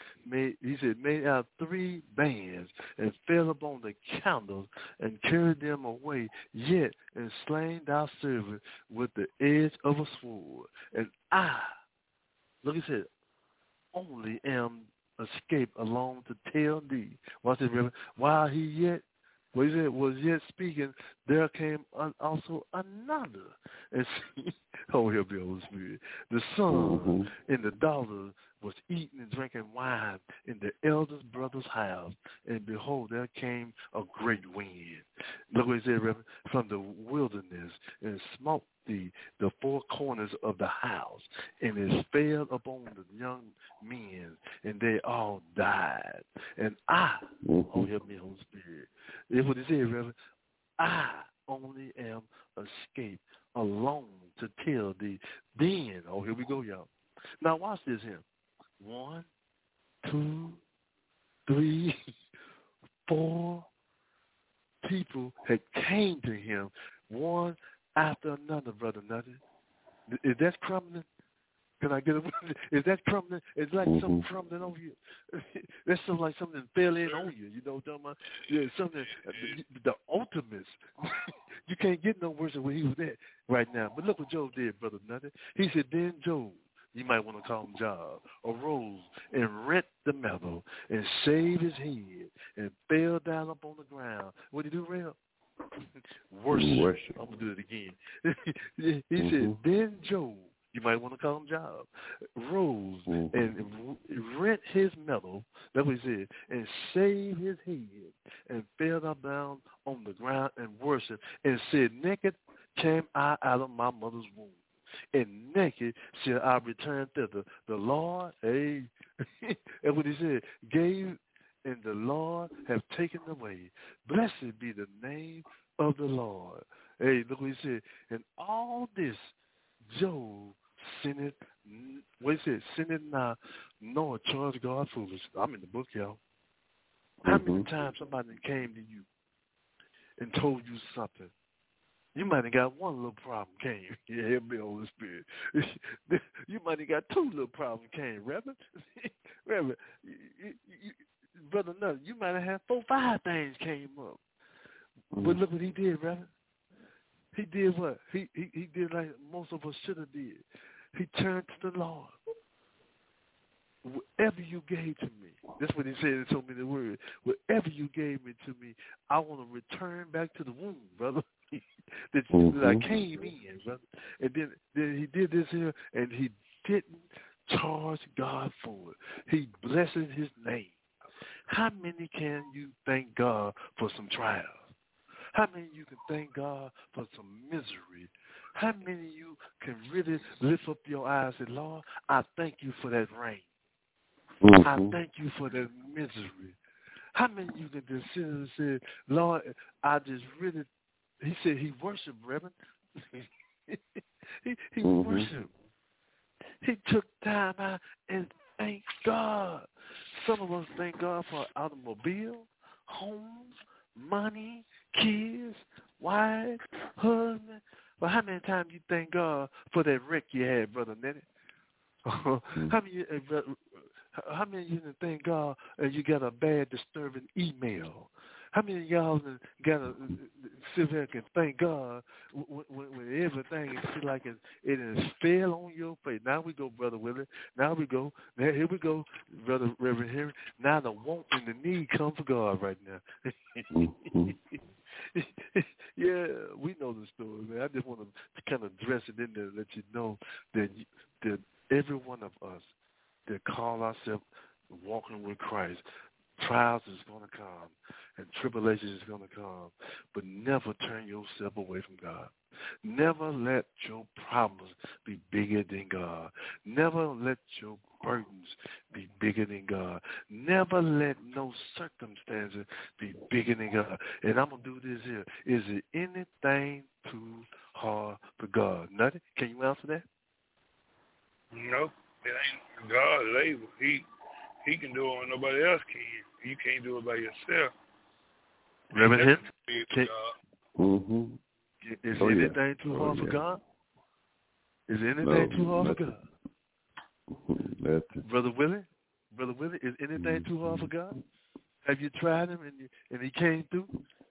made out 3 bands and fell upon the candles and carried them away, yet and slain thy servant with the edge of a sword. And I, look, he said, only am escaped alone to tell thee. Watch this, Reverend. While he yet was yet speaking, there came also another. And oh, help me, Holy Spirit. The son and the daughter was eating and drinking wine in the eldest brother's house. And behold, there came a great wind. Look what he said, Reverend, from the wilderness, and smote the 4 corners of the house, and it fell upon the young men, and they all died. And I, oh, help me, Holy Spirit. That's what he said, Reverend. I only am escaped alone to tell thee. Then, oh, here we go, y'all. Now watch this here. 1, 2, 3, 4 people had came to him, one after another, Brother Nutty. Is that crumbling? Can I get a is that crumbling? It's like something crumbling over you. That's something like something fell in on you. You know what I'm talking about? Yeah, something, the ultimates. You can't get no worse than where he was at right now. But look what Job did, Brother Nutty. He said, then Job, you might want to call him Job, arose and rent the metal and shaved his head and fell down upon the ground. What did he do, Real? Worship. I'm going to do it again. He said, then Job, you might want to call him Job, rose and rent his metal, that's what he said, and shaved his head and fell down on the ground and worshiped and said, naked came I out of my mother's womb, and naked shall I return thither. The Lord, hey, that's what he said, gave, and the Lord have taken away. Blessed be the name of the Lord. Hey, look what he said. And all this, Job sinned, what he said, sinned not, nor charged God foolish. I'm in the book, y'all. How many times somebody came to you and told you something? You might have got one little problem came. Yeah, help me, Holy Spirit. You might have got 2 little problems came, Reverend. Reverend, Brother Nutt, you might have had 4, 5 things came up. But look what he did, Reverend. He did what? He did like most of us should have did. He turned to the Lord. Whatever you gave to me, that's what he said in so many words. Whatever you gave me to me, I want to return back to the womb, brother. that I came in, brother. And then he did this here, and he didn't charge God for it. He blessed his name. How many can you thank God for some trials? How many of you can thank God for some misery? How many of you can really lift up your eyes and say, Lord, I thank you for that rain. I thank you for that misery. How many of you can just sit and say, Lord, I just really, he said he worshiped, Reverend. he worshiped. He took time out and thanked God. Some of us thank God for automobile, homes, money, kids, wife, husband. But how many times you thank God for that wreck you had, Brother Nettie? How many of you thank God you got a bad, disturbing email? How many of y'all got to sit there and can thank God when everything is like it is fell on your face? Now we go, Brother Willie. Now we go. Now here we go, Brother Reverend Henry. Now the want and the need come for God right now. Yeah, we know the story, man. I just want to kind of dress it in there and let you know that every one of us that call ourselves walking with Christ, trials is going to come and tribulations is going to come, but never turn yourself away from God. Never let your problems be bigger than God. Never let your burdens be bigger than God. Never let no circumstances be bigger than God. And I'm going to do this here. Is it anything too hard for God? Nothing? Can you answer that? No, it ain't. God is able. He can do it when nobody else can. You can't do it by yourself. Reverend Mm-hmm. Is anything too hard for God? Is anything too hard for God? Brother Willie, is anything too hard for God? Have you tried him and he came through?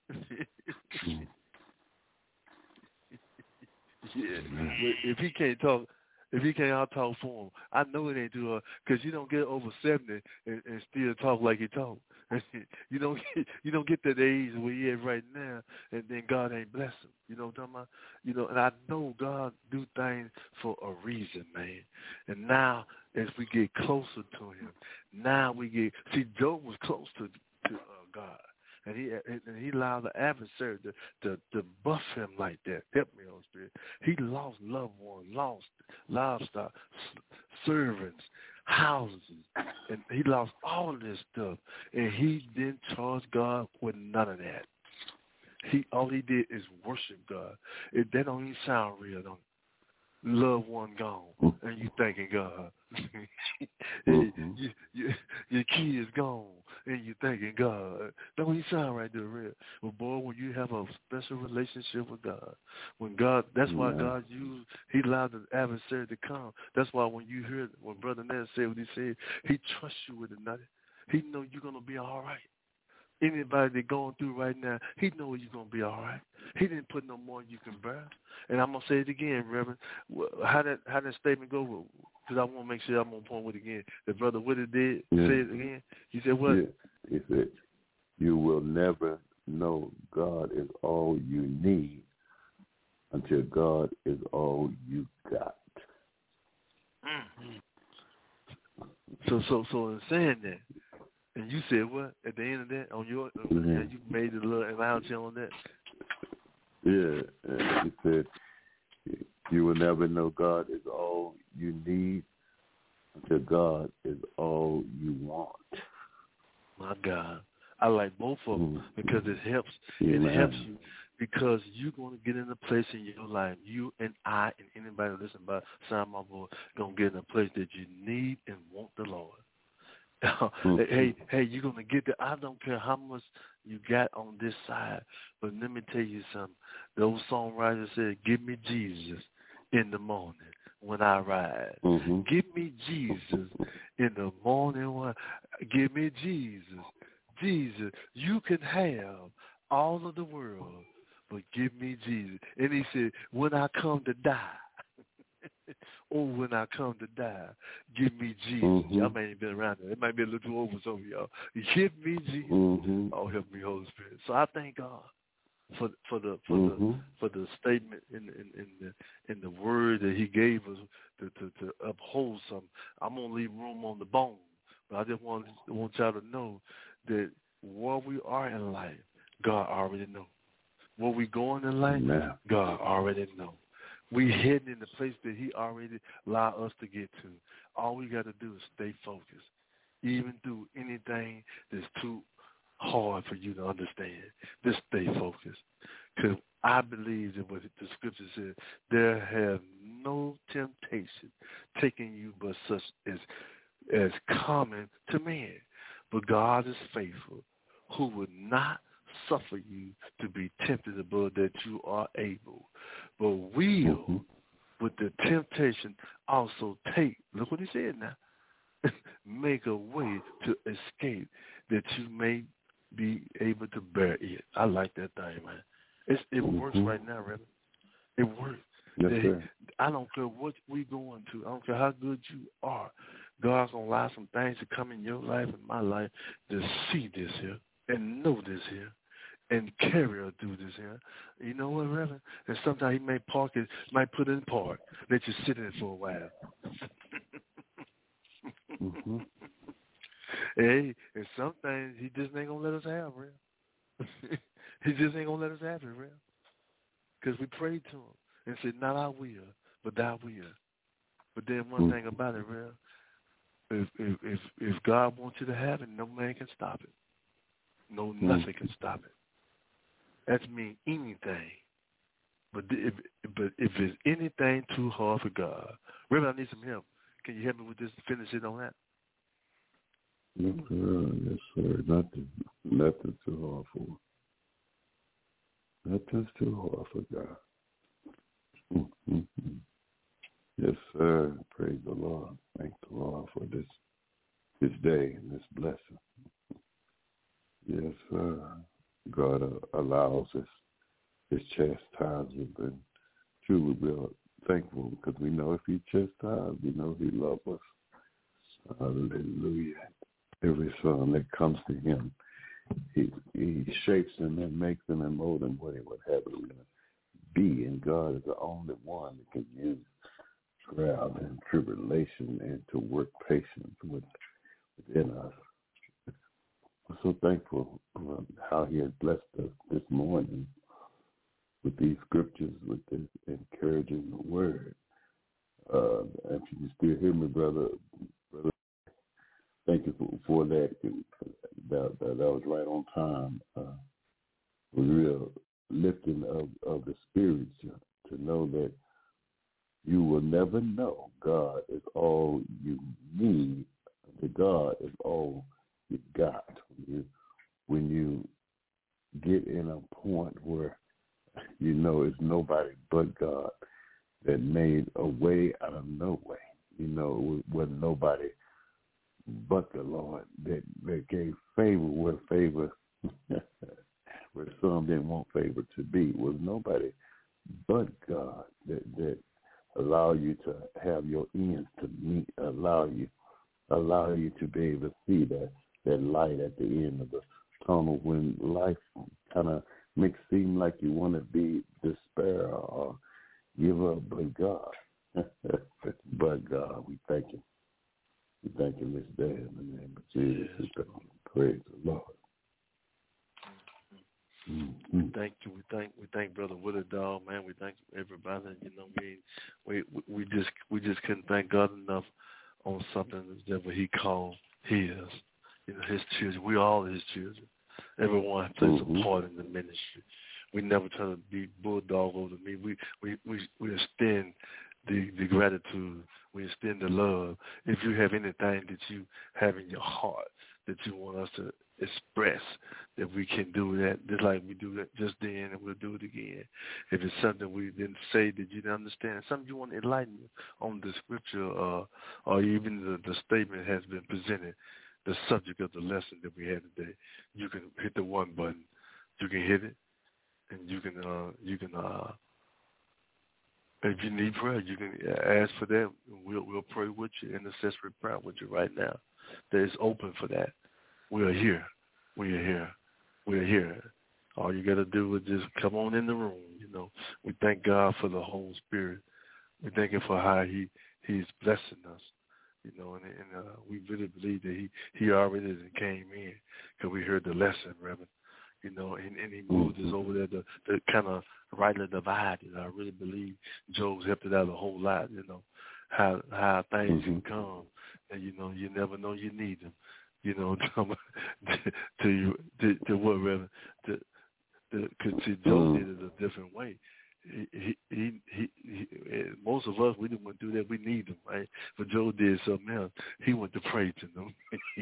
Yeah. If he can't talk, I'll talk for him. I know it ain't too hard because you don't get over 70 and still talk like he talk. You don't get that age where he is right now, and then God ain't bless him. You know what I'm talking about? You know, and I know God do things for a reason, man. And now as we get closer to him, Job was close to God. And he allowed the adversary to buff him like that. Help me, Holy Spirit. He lost loved ones, lost livestock, servants, houses, and he lost all this stuff. And he didn't charge God with none of that. All he did is worship God. That don't even sound real, don't it? Loved one gone, and you thanking God. Your kid is gone, and you thanking God. Don't even sound right there, real. But boy, when you have a special relationship with God, that's why God he allowed the adversary to come. That's why when you hear when Brother Ned said what he said, he trusts you with it, nothing. He know you're gonna be all right. Anybody that going through right now, he knows you're going to be all right. He didn't put no more than you can bear. And I'm going to say it again, Reverend. How that statement go? Because I want to make sure I'm on point with it again. The Brother Whitty did say it again. He said what? Yeah. He said, you will never know God is all you need until God is all you got. Mm-hmm. So in saying that, and you said what at the end of that on your you made a little analogy on that. Yeah, and he said you will never know God is all you need until God is all you want. My God, I like both of them because it helps. Amen. It helps you because you're going to get in a place in your life. You and I and anybody listen by sound my voice going to get in a place that you need and want the Lord. Hey, you're going to get there. I don't care how much you got on this side, but let me tell you something. The old songwriter said, give me Jesus in the morning when I rise. Mm-hmm. Give me Jesus in the morning. Give me Jesus. Jesus, you can have all of the world, but give me Jesus. And he said, when I come to die, when I come to die, give me Jesus. Mm-hmm. Y'all may ain't been around there. It might be a little too over some of y'all. Give me Jesus. Mm-hmm. Oh, help me, Holy Spirit. So I thank God for the statement in the word that He gave us to uphold something. I'm gonna leave room on the bone, but I just want y'all to know that where we are in life, God already knows. Where we going in life, God already knows. We heading in the place that He already allowed us to get to. All we got to do is stay focused, even through anything that's too hard for you to understand. Just stay focused, because I believe that what the Scripture says, there have no temptation taking you but such as common to man. But God is faithful, who would not suffer you to be tempted above that you are able, but will with the temptation also take, look what he said now, make a way to escape that you may be able to bear it. I like that thing, man. It works right now, Reverend. It works. Yes, I don't care what we going to. I don't care how good you are. God's going to allow some things to come in your life and my life to see this here and know this here and carry her through this here. You know what, Reverend? And sometimes He may park it, might put it in park, let you sit in it for a while. Hey, and some things He just ain't going to let us have, real. He just ain't going to let us have it, real. Because we prayed to Him and said, not our will, but Thy will. But then one thing about it, real, if God wants you to have it, no man can stop it. No, nothing can stop it. That means anything. But if it's anything too hard for God, Reverend, I need some help. Can you help me with this to finish it on that? Yes, sir. Nothing too hard for. Nothing's too hard for God. Mm-hmm. Yes, sir. Praise the Lord. Thank the Lord for this day and this blessing. Yes, sir. God allows his chastisement, and truly we are thankful because we know if he chastises, we know he loves us. Hallelujah. Every son that comes to him, he shapes them and makes them and molds them what he would have them to be. And God is the only one that can use trial and tribulation and to work patience within us. I'm so thankful for how he has blessed us this morning with these scriptures, with this encouraging word. If you can still hear me, brother, thank you for that. That was right on time. Real lifting of the spirits to know that you will never know God is all you need. That God is all you got. When you get in a point where you know it's nobody but God that made a way out of no way. You know, it wasn't nobody but the Lord that gave favor where favor where some didn't want favor to be. It was nobody but God that allow you to have your ends to meet, allow you to be able to see that light at the end of the tunnel when life kind of makes it seem like you want to be despair or give up, but God, but God, we thank Him. We thank Him this day in the name of Jesus. Praise the Lord. Mm-hmm. We thank Brother Woodard Dog, man. We thank everybody. You know, we just couldn't thank God enough on something that He called His. You know, His children. We all His children. Everyone plays a part in the ministry. We never try to be bulldog over me. We extend the gratitude. We extend the love. If you have anything that you have in your heart that you want us to express, that we can do that, just like we do that just then, and we'll do it again. If it's something we didn't say that you didn't understand, something you want to enlighten on the scripture, or even the statement has been presented, the subject of the lesson that we had today, you can hit the one button. You can hit it, and you can if you need prayer, you can ask for that. We'll pray with you, intercessory prayer with you right now. That is open for that. We are here. We are here. We are here. All you got to do is just come on in the room. You know, we thank God for the Holy Spirit. We thank Him for how He's blessing us. You know, and we really believe that He already came in because we heard the lesson, Reverend. You know, and He moved us over there to kind of rightly divide it. I really believe Job's helped it out a whole lot. You know, how things can come, and you know, you never know you need them. You know, to what, Reverend? Because Job did it a different way. He most of us, we didn't want to do that. We need them, right? But Job did something else. He went to praise them.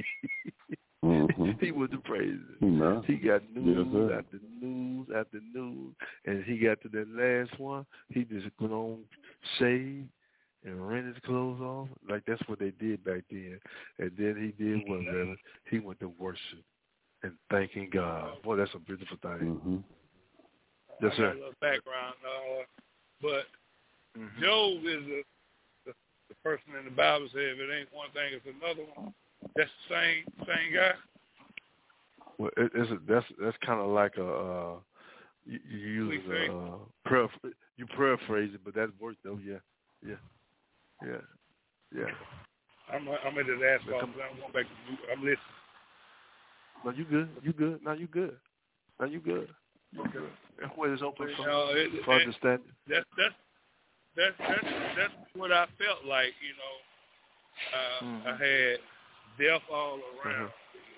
He went to praise them. He got news after news after news, and he got to that last one. He just went on shade and rent his clothes off. Like that's what they did back then. And then he did what, Reverend? He went to worship and thanking God. Boy, that's a beautiful thing. Yes, sir. I got a little background, but Job is the person in the Bible said if it ain't one thing, it's another one. That's the same guy. Well, that's kind of like a you use you paraphrase it, but that's work though. Yeah. I'm at the last call. I'm going back. I'm listening. No, you good. No, you good. And where is open for understanding. That's what I felt like. You know, I had death all around.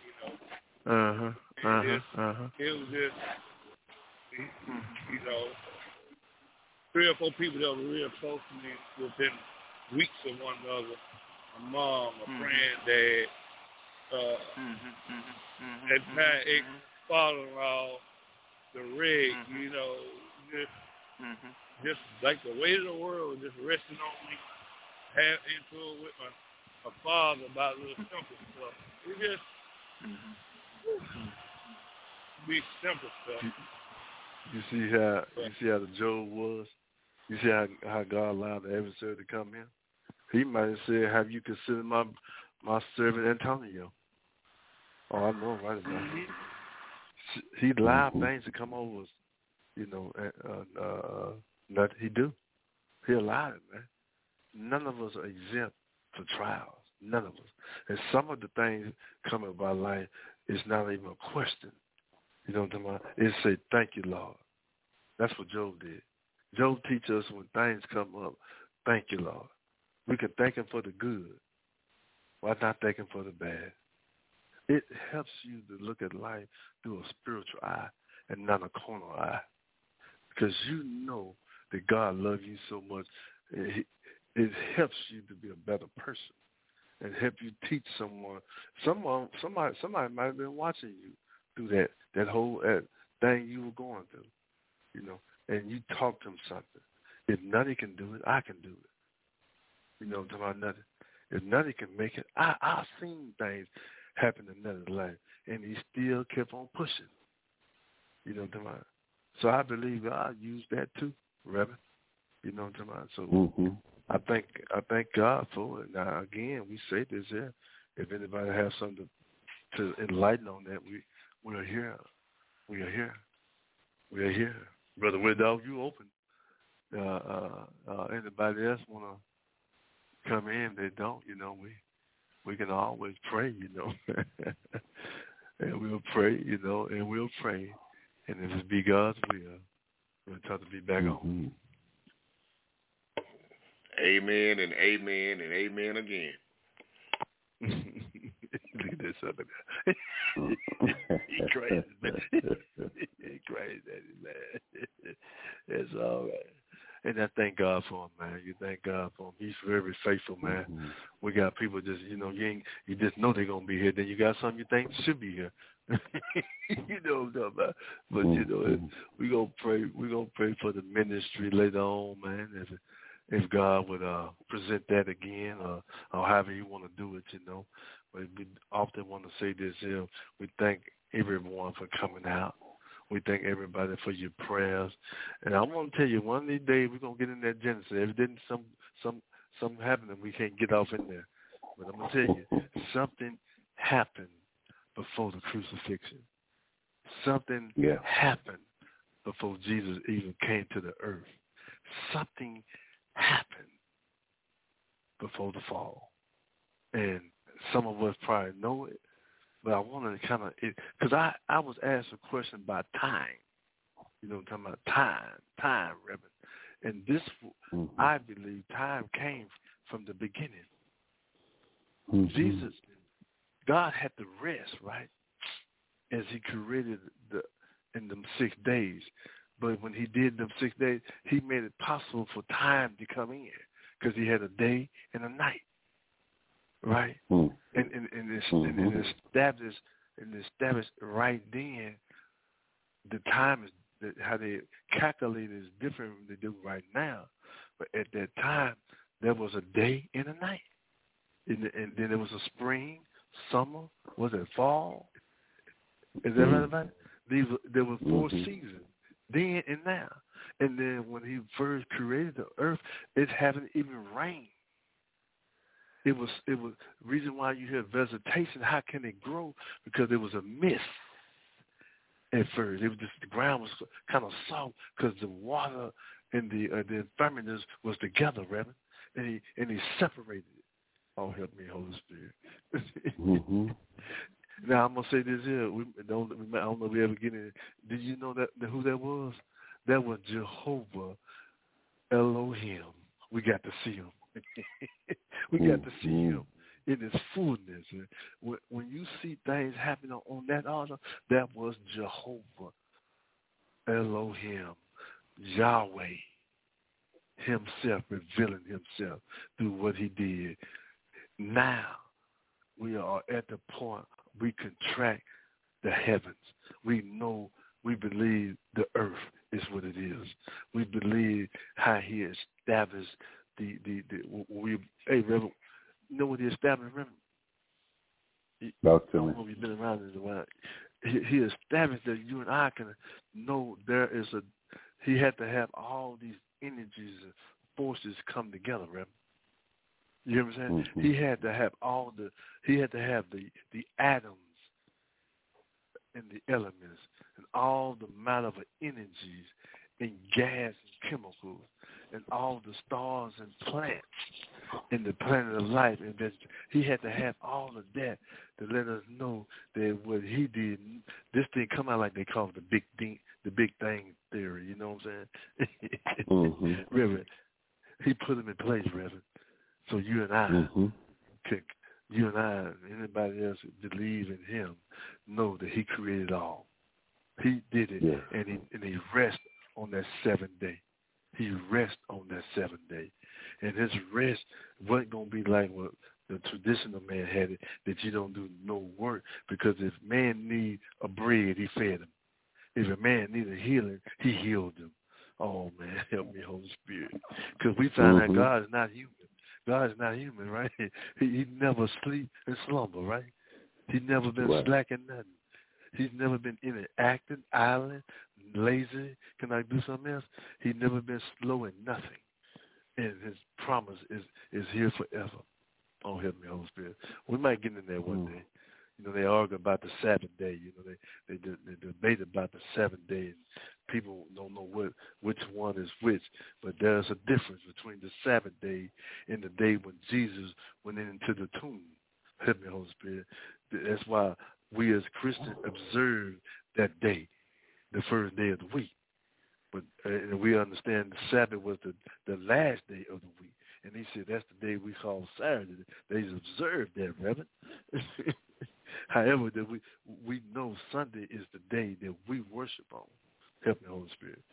It was just, you know, 3 or 4 people that were real close to me within weeks of one another. My mom, my granddad, at my ex-father-in-law, the rig, you know, just like the weight of the world just resting on me, have into it with my father about little simple stuff. We just be simple stuff. You see how the Job was? You see how God allowed the adversary to come in? He might have said, "Have you considered my servant Antonio?" Oh, I know right about it. He allowed things to come over us, you know. That he do. He allowed it, man. None of us are exempt for trials. None of us. And some of the things coming about life is not even a question. You know what I'm talking about? It say, "Thank you, Lord." That's what Job did. Job teaches us when things come up, thank you, Lord. We can thank him for the good. Why not thank him for the bad? It helps you to look at life through a spiritual eye and not a carnal eye. Because you know that God loves you so much. It helps you to be a better person and help you teach someone. Somebody might have been watching you through that whole thing you were going through, you know, and you taught them something. If none can do it, I can do it. You know what I'm talking about? Nothing. If none can make it, I've seen things happen in another life, and he still kept on pushing. You know what I'm talking about? So I believe God used that too, Reverend. You know what I'm talking about? So I thank God for it. Now again, we say this here. If anybody has something to enlighten on that, we are here. We are here. We are here. Brother Widow, you open. Anybody else want to come in? They don't. You know, we can always pray. You know, and we'll pray. You know, and we'll pray. And if it be God's will, we'll try to be back on. Amen and amen and amen again. Look at this other guy. He crazy, man. He crazy, man. It's all right. And I thank God for him, man. You thank God for him. He's very faithful, man. We got people just, you know, you just know they're going to be here. Then you got some you think should be here. You know what I'm talking about. But, you know, we're going to pray for the ministry later on, man. If God would present that again or however you want to do it, you know. But we often want to say this here. We thank everyone for coming out. We thank everybody for your prayers. And I want to tell you, one of these days we're going to get in that Genesis. If it didn't something happen and we can't get off in there. But I'm going to tell you, something happened before the crucifixion. Something happened before Jesus even came to the earth. Something happened before the fall. And some of us probably know it, but I want to kind of, because I was asked a question about time. You know what I'm talking about? Time, Reverend. And this, I believe, time came from the beginning. Jesus, God had to rest, right, as he created in them 6 days. But when he did them 6 days, he made it possible for time to come in because he had a day and a night, right? And established right then the time is how they calculate is different than they do right now. But at that time, there was a day and a night, and then there was a spring, summer, was it fall? Is that right about it? There were 4 seasons. Then and now. And then when he first created the earth, it hadn't even rained. It was reason why you hear vegetation, how can it grow? Because it was a mist at first. It was just the ground was kind of soft because the water and the firmament was together, Reverend. And he separated it. Oh, help me, Holy Spirit. Now, I'm going to say this here. I don't know if we ever get in. Did you know who that was? That was Jehovah Elohim. We got to see him. We got to see him in his fullness. When you see things happening on that altar, that was Jehovah Elohim, Yahweh himself, revealing himself through what he did. Now, we are at the point we can track the heavens. We know We believe the earth is what it is. We believe how he established hey, Reverend, you know what he established, Reverend? We've been around it a while. He established that you and I can know he had to have all these energies and forces come together, Reverend. You know what I'm saying? Mm-hmm. He had to have the atoms and the elements and all the amount of energies and gas and chemicals and all the stars and plants in the planet of life. And that he had to have all of that to let us know that what he did, this didn't come out like they call it the big thing theory. You know what I'm saying? Mm-hmm. Reverend, he put them in place, Reverend. So you and I anybody else who believe in him, know that he created all. He did it, yeah. and he rests on that seventh day. He rests on that seventh day. And his rest wasn't going to be like what the traditional man had it, that you don't do no work, because if man need a bread, he fed him. If a man needed healing, he healed him. Oh, man, help me, Holy Spirit. Because we find out God is not human. God is not human, right? He never sleep and slumber, right? He never been slacking nothing. He's never been inactive, idle, lazy. Can I do something else? He's never been slow in nothing. And his promise is here forever. Oh, help me, Holy Spirit. We might get in there one day. You know, they argue about the Sabbath day. You know, they debate about the seventh day. And people don't know which one is which. But there's a difference between the Sabbath day and the day when Jesus went into the tomb. Help me, Holy Spirit. That's why we as Christians observe that day, the first day of the week. But and we understand the Sabbath was the last day of the week. And he said that's the day we call Saturday. They observed that, Reverend. However, that we know Sunday is the day that we worship on. Help me, Holy Spirit.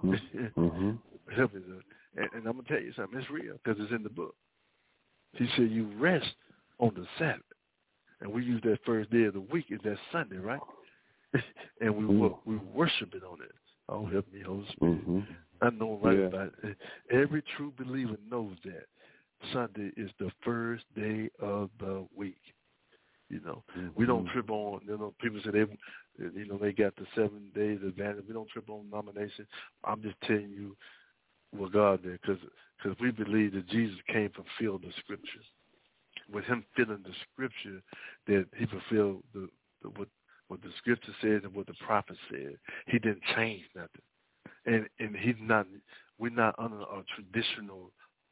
Help me. And I'm going to tell you something. It's real because it's in the book. He said you rest on the Sabbath. And we use that first day of the week is that Sunday, right? And we worship it on it. Oh, help me, Holy Spirit. I know about it. Every true believer knows that Sunday is the first day of the week. You know, we don't trip on, people say they got the 7 days advantage. We don't trip on nomination. I'm just telling you what God did, because we believe that Jesus came to fulfill the scriptures. With him filling the scripture, that he fulfilled what the scripture said and what the prophet said. He didn't change nothing. And we're not under a traditional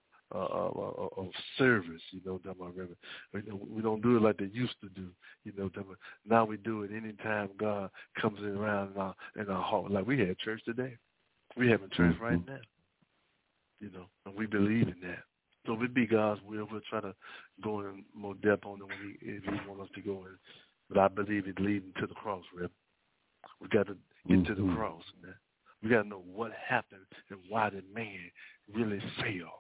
of service, Reverend. We don't do it like they used to do, Now we do it anytime God comes around in our heart. Like we had church today. We having church right now, and we believe in that. So if it be God's will, we'll try to go in more depth on it if he wants us to go in. But I believe it's leading to the cross, Reverend. We got to get to the cross, man. We got to know what happened and why did man really fail.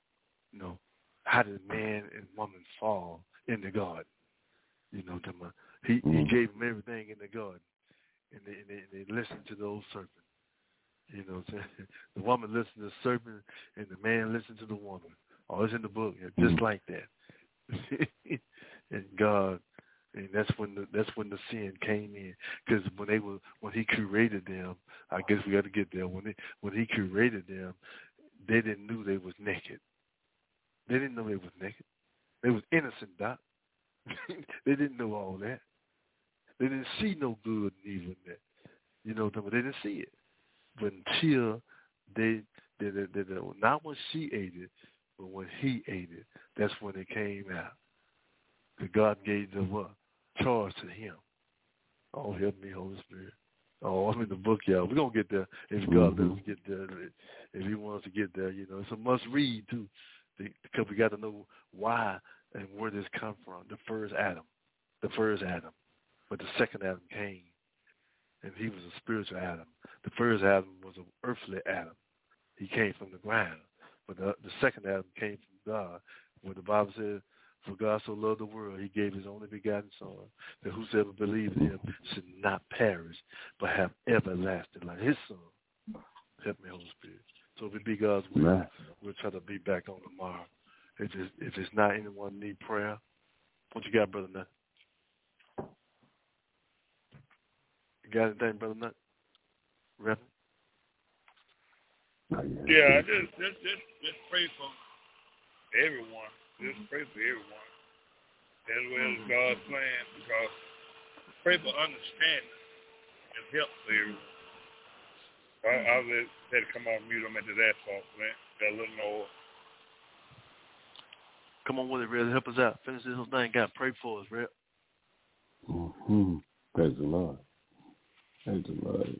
How did man and woman fall in the garden? He gave them everything in the garden, and they listened to those serpents. The woman listened to the serpent, and the man listened to the woman. Oh, it's in the book, just like that. And God, and that's when the sin came in, because when he created them, I guess we got to get there. When he created them, they didn't know they was naked. They didn't know they was naked. They was innocent, Doc. They didn't know all that. They didn't see no good and evil in that. They didn't see it. But until they not when she ate it, but when he ate it, that's when it came out. Because God gave the charge to him. Oh, help me, Holy Spirit. Oh, I'm in the book, y'all. We're going to get there if God lets us get there. If he wants to get there, it's a must read, too. Because we got to know why and where this come from. The first Adam. But the second Adam came, and he was a spiritual Adam. The first Adam was an earthly Adam. He came from the ground. But the second Adam came from God. Where the Bible says, for God so loved the world, he gave his only begotten Son, that whosoever believes in him should not perish, but have everlasting life. His Son. Help me, Holy Spirit. So if it be God's will, we'll try to be back on tomorrow. If it's not anyone need prayer, what you got, Brother Nut? You got anything, Brother Nut? Reverend? Yeah, just pray for everyone. Just pray for everyone. As well as God's plan, because pray for understanding and help for everyone. I'll let that come off mute. I'm at the asphalt plant. Got a little more. Come on with it, Red. Help us out. Finish this whole thing. God, pray for us, Red. Mm-hmm. Praise the Lord. Praise the Lord.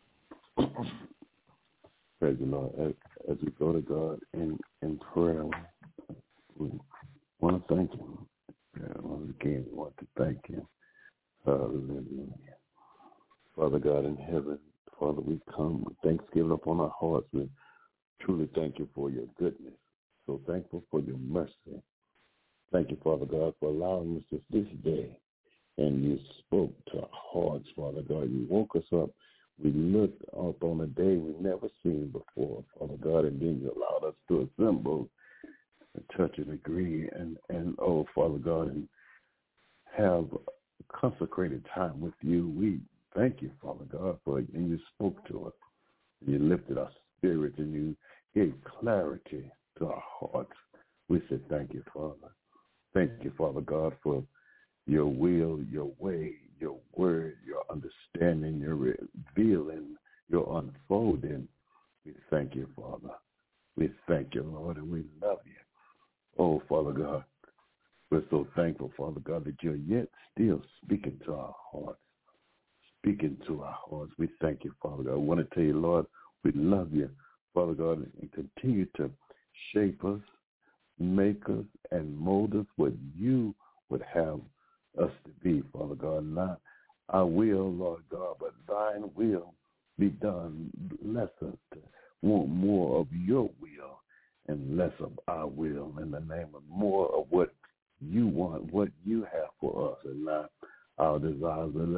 Praise the Lord. As we go to God in prayer, we want to thank Him. Once again, we want to thank Him. Hallelujah. Father God in heaven, Father, we come with thanksgiving upon our hearts. We truly thank you for your goodness. So thankful for your mercy. Thank you, Father God, for allowing us this day. And you spoke to our hearts, Father God. You woke us up. We looked up on a day we've never seen before, Father God, and then you allowed us to assemble and touch and agree and oh, Father God, and have consecrated time with you. We thank you, Father God, for it. And you spoke to us. You lifted our spirits and you gave clarity to our hearts. We say thank you, Father. Thank you, Father God, for your will, your way, your word, your understanding, your revealing, your unfolding. We thank you, Father. We thank you, Lord, and we love you. Oh, Father God, we're so thankful, Father God, that you're yet still speaking to our hearts. Speaking to our hearts. We thank you, Father God. I want to tell you, Lord, we love you, Father God, and continue to shape us, make us, and mold us what you would have us to be, Father God. Not our will, Lord God, but thine will be done. Bless us to want more of your will and less of our will, in the name of more of what you want, what you have for us, and not our desires. And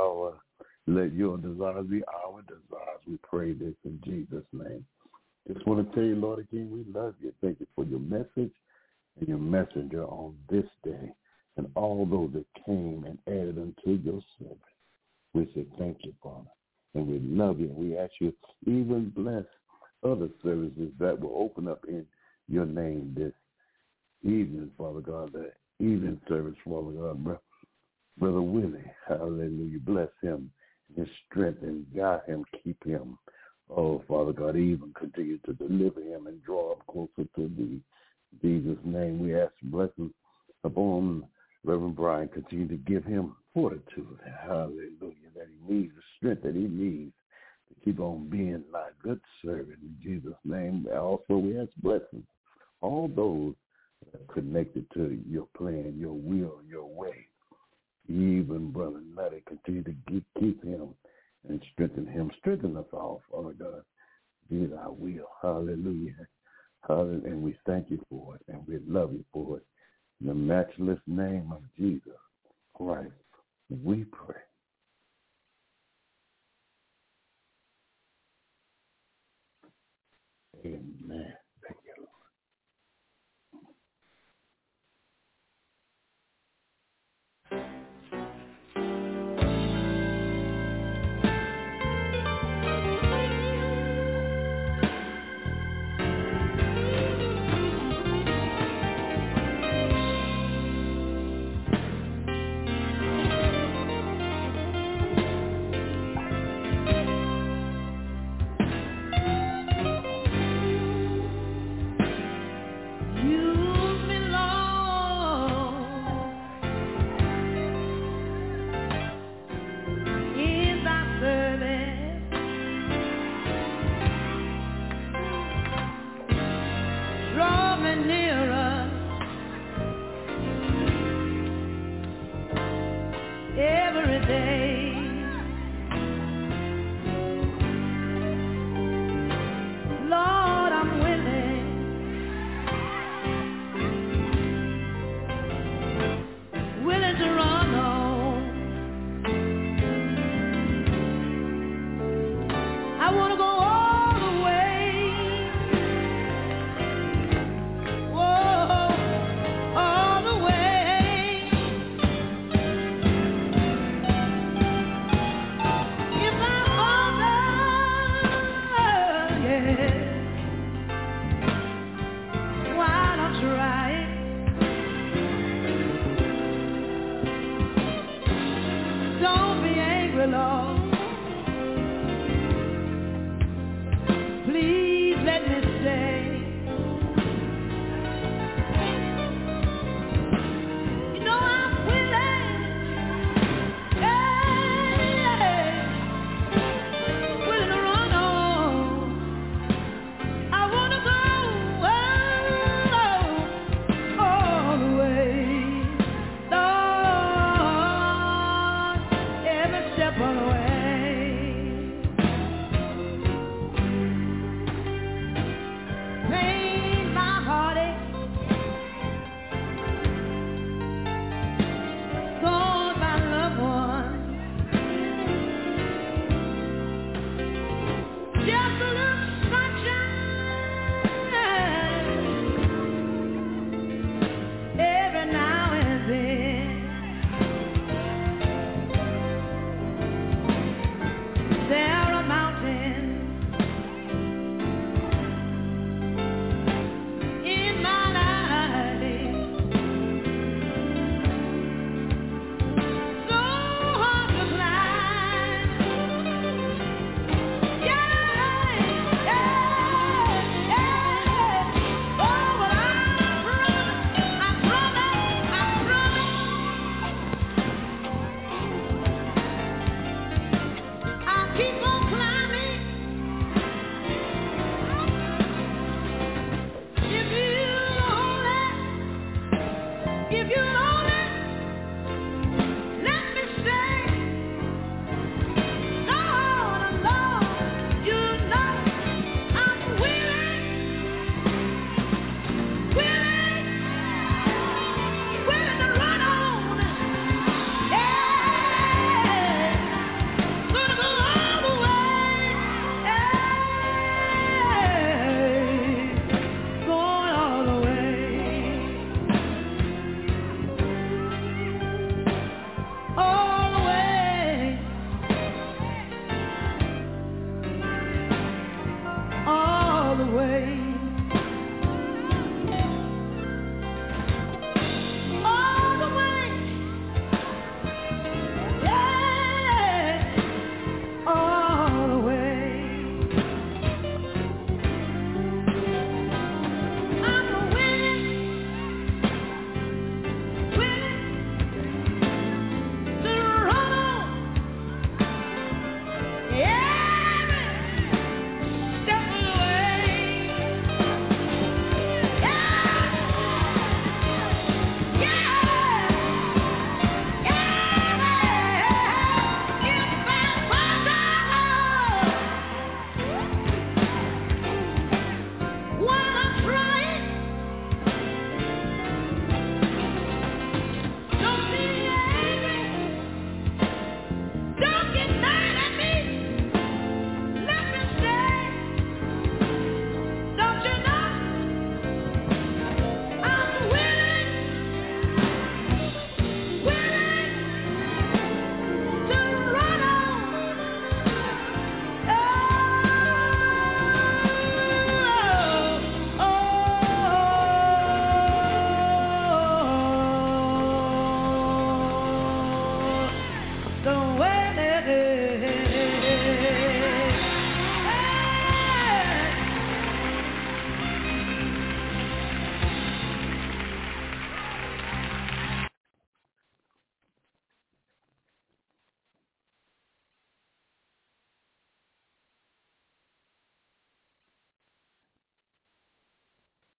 let your desires be our desires. We pray this in Jesus' name. Just want to tell you, Lord, again, we love you. Thank you for your message and your messenger on this day and all those that came and added unto your service. We say thank you, Father, and we love you. And we ask you even bless other services that will open up in your name this evening, Father God, the evening service, Father God. Brother Willie, hallelujah, bless him, his strength, and guide him, keep him. Oh, Father God, even continue to deliver him and draw him closer to thee. In Jesus' name, we ask blessings upon Reverend Brian. Continue to give him fortitude, hallelujah, that he needs, the strength that he needs to keep on being thy good servant. In Jesus' name, also we ask blessings, all those that are connected to your plan, your will, your way. Even Brother Nutty, continue to keep him and strengthen him. Strengthen us all, Father God. Be thy will. Hallelujah. Hallelujah. And we thank you for it, and we love you for it. In the matchless name of Jesus Christ, we pray. Amen.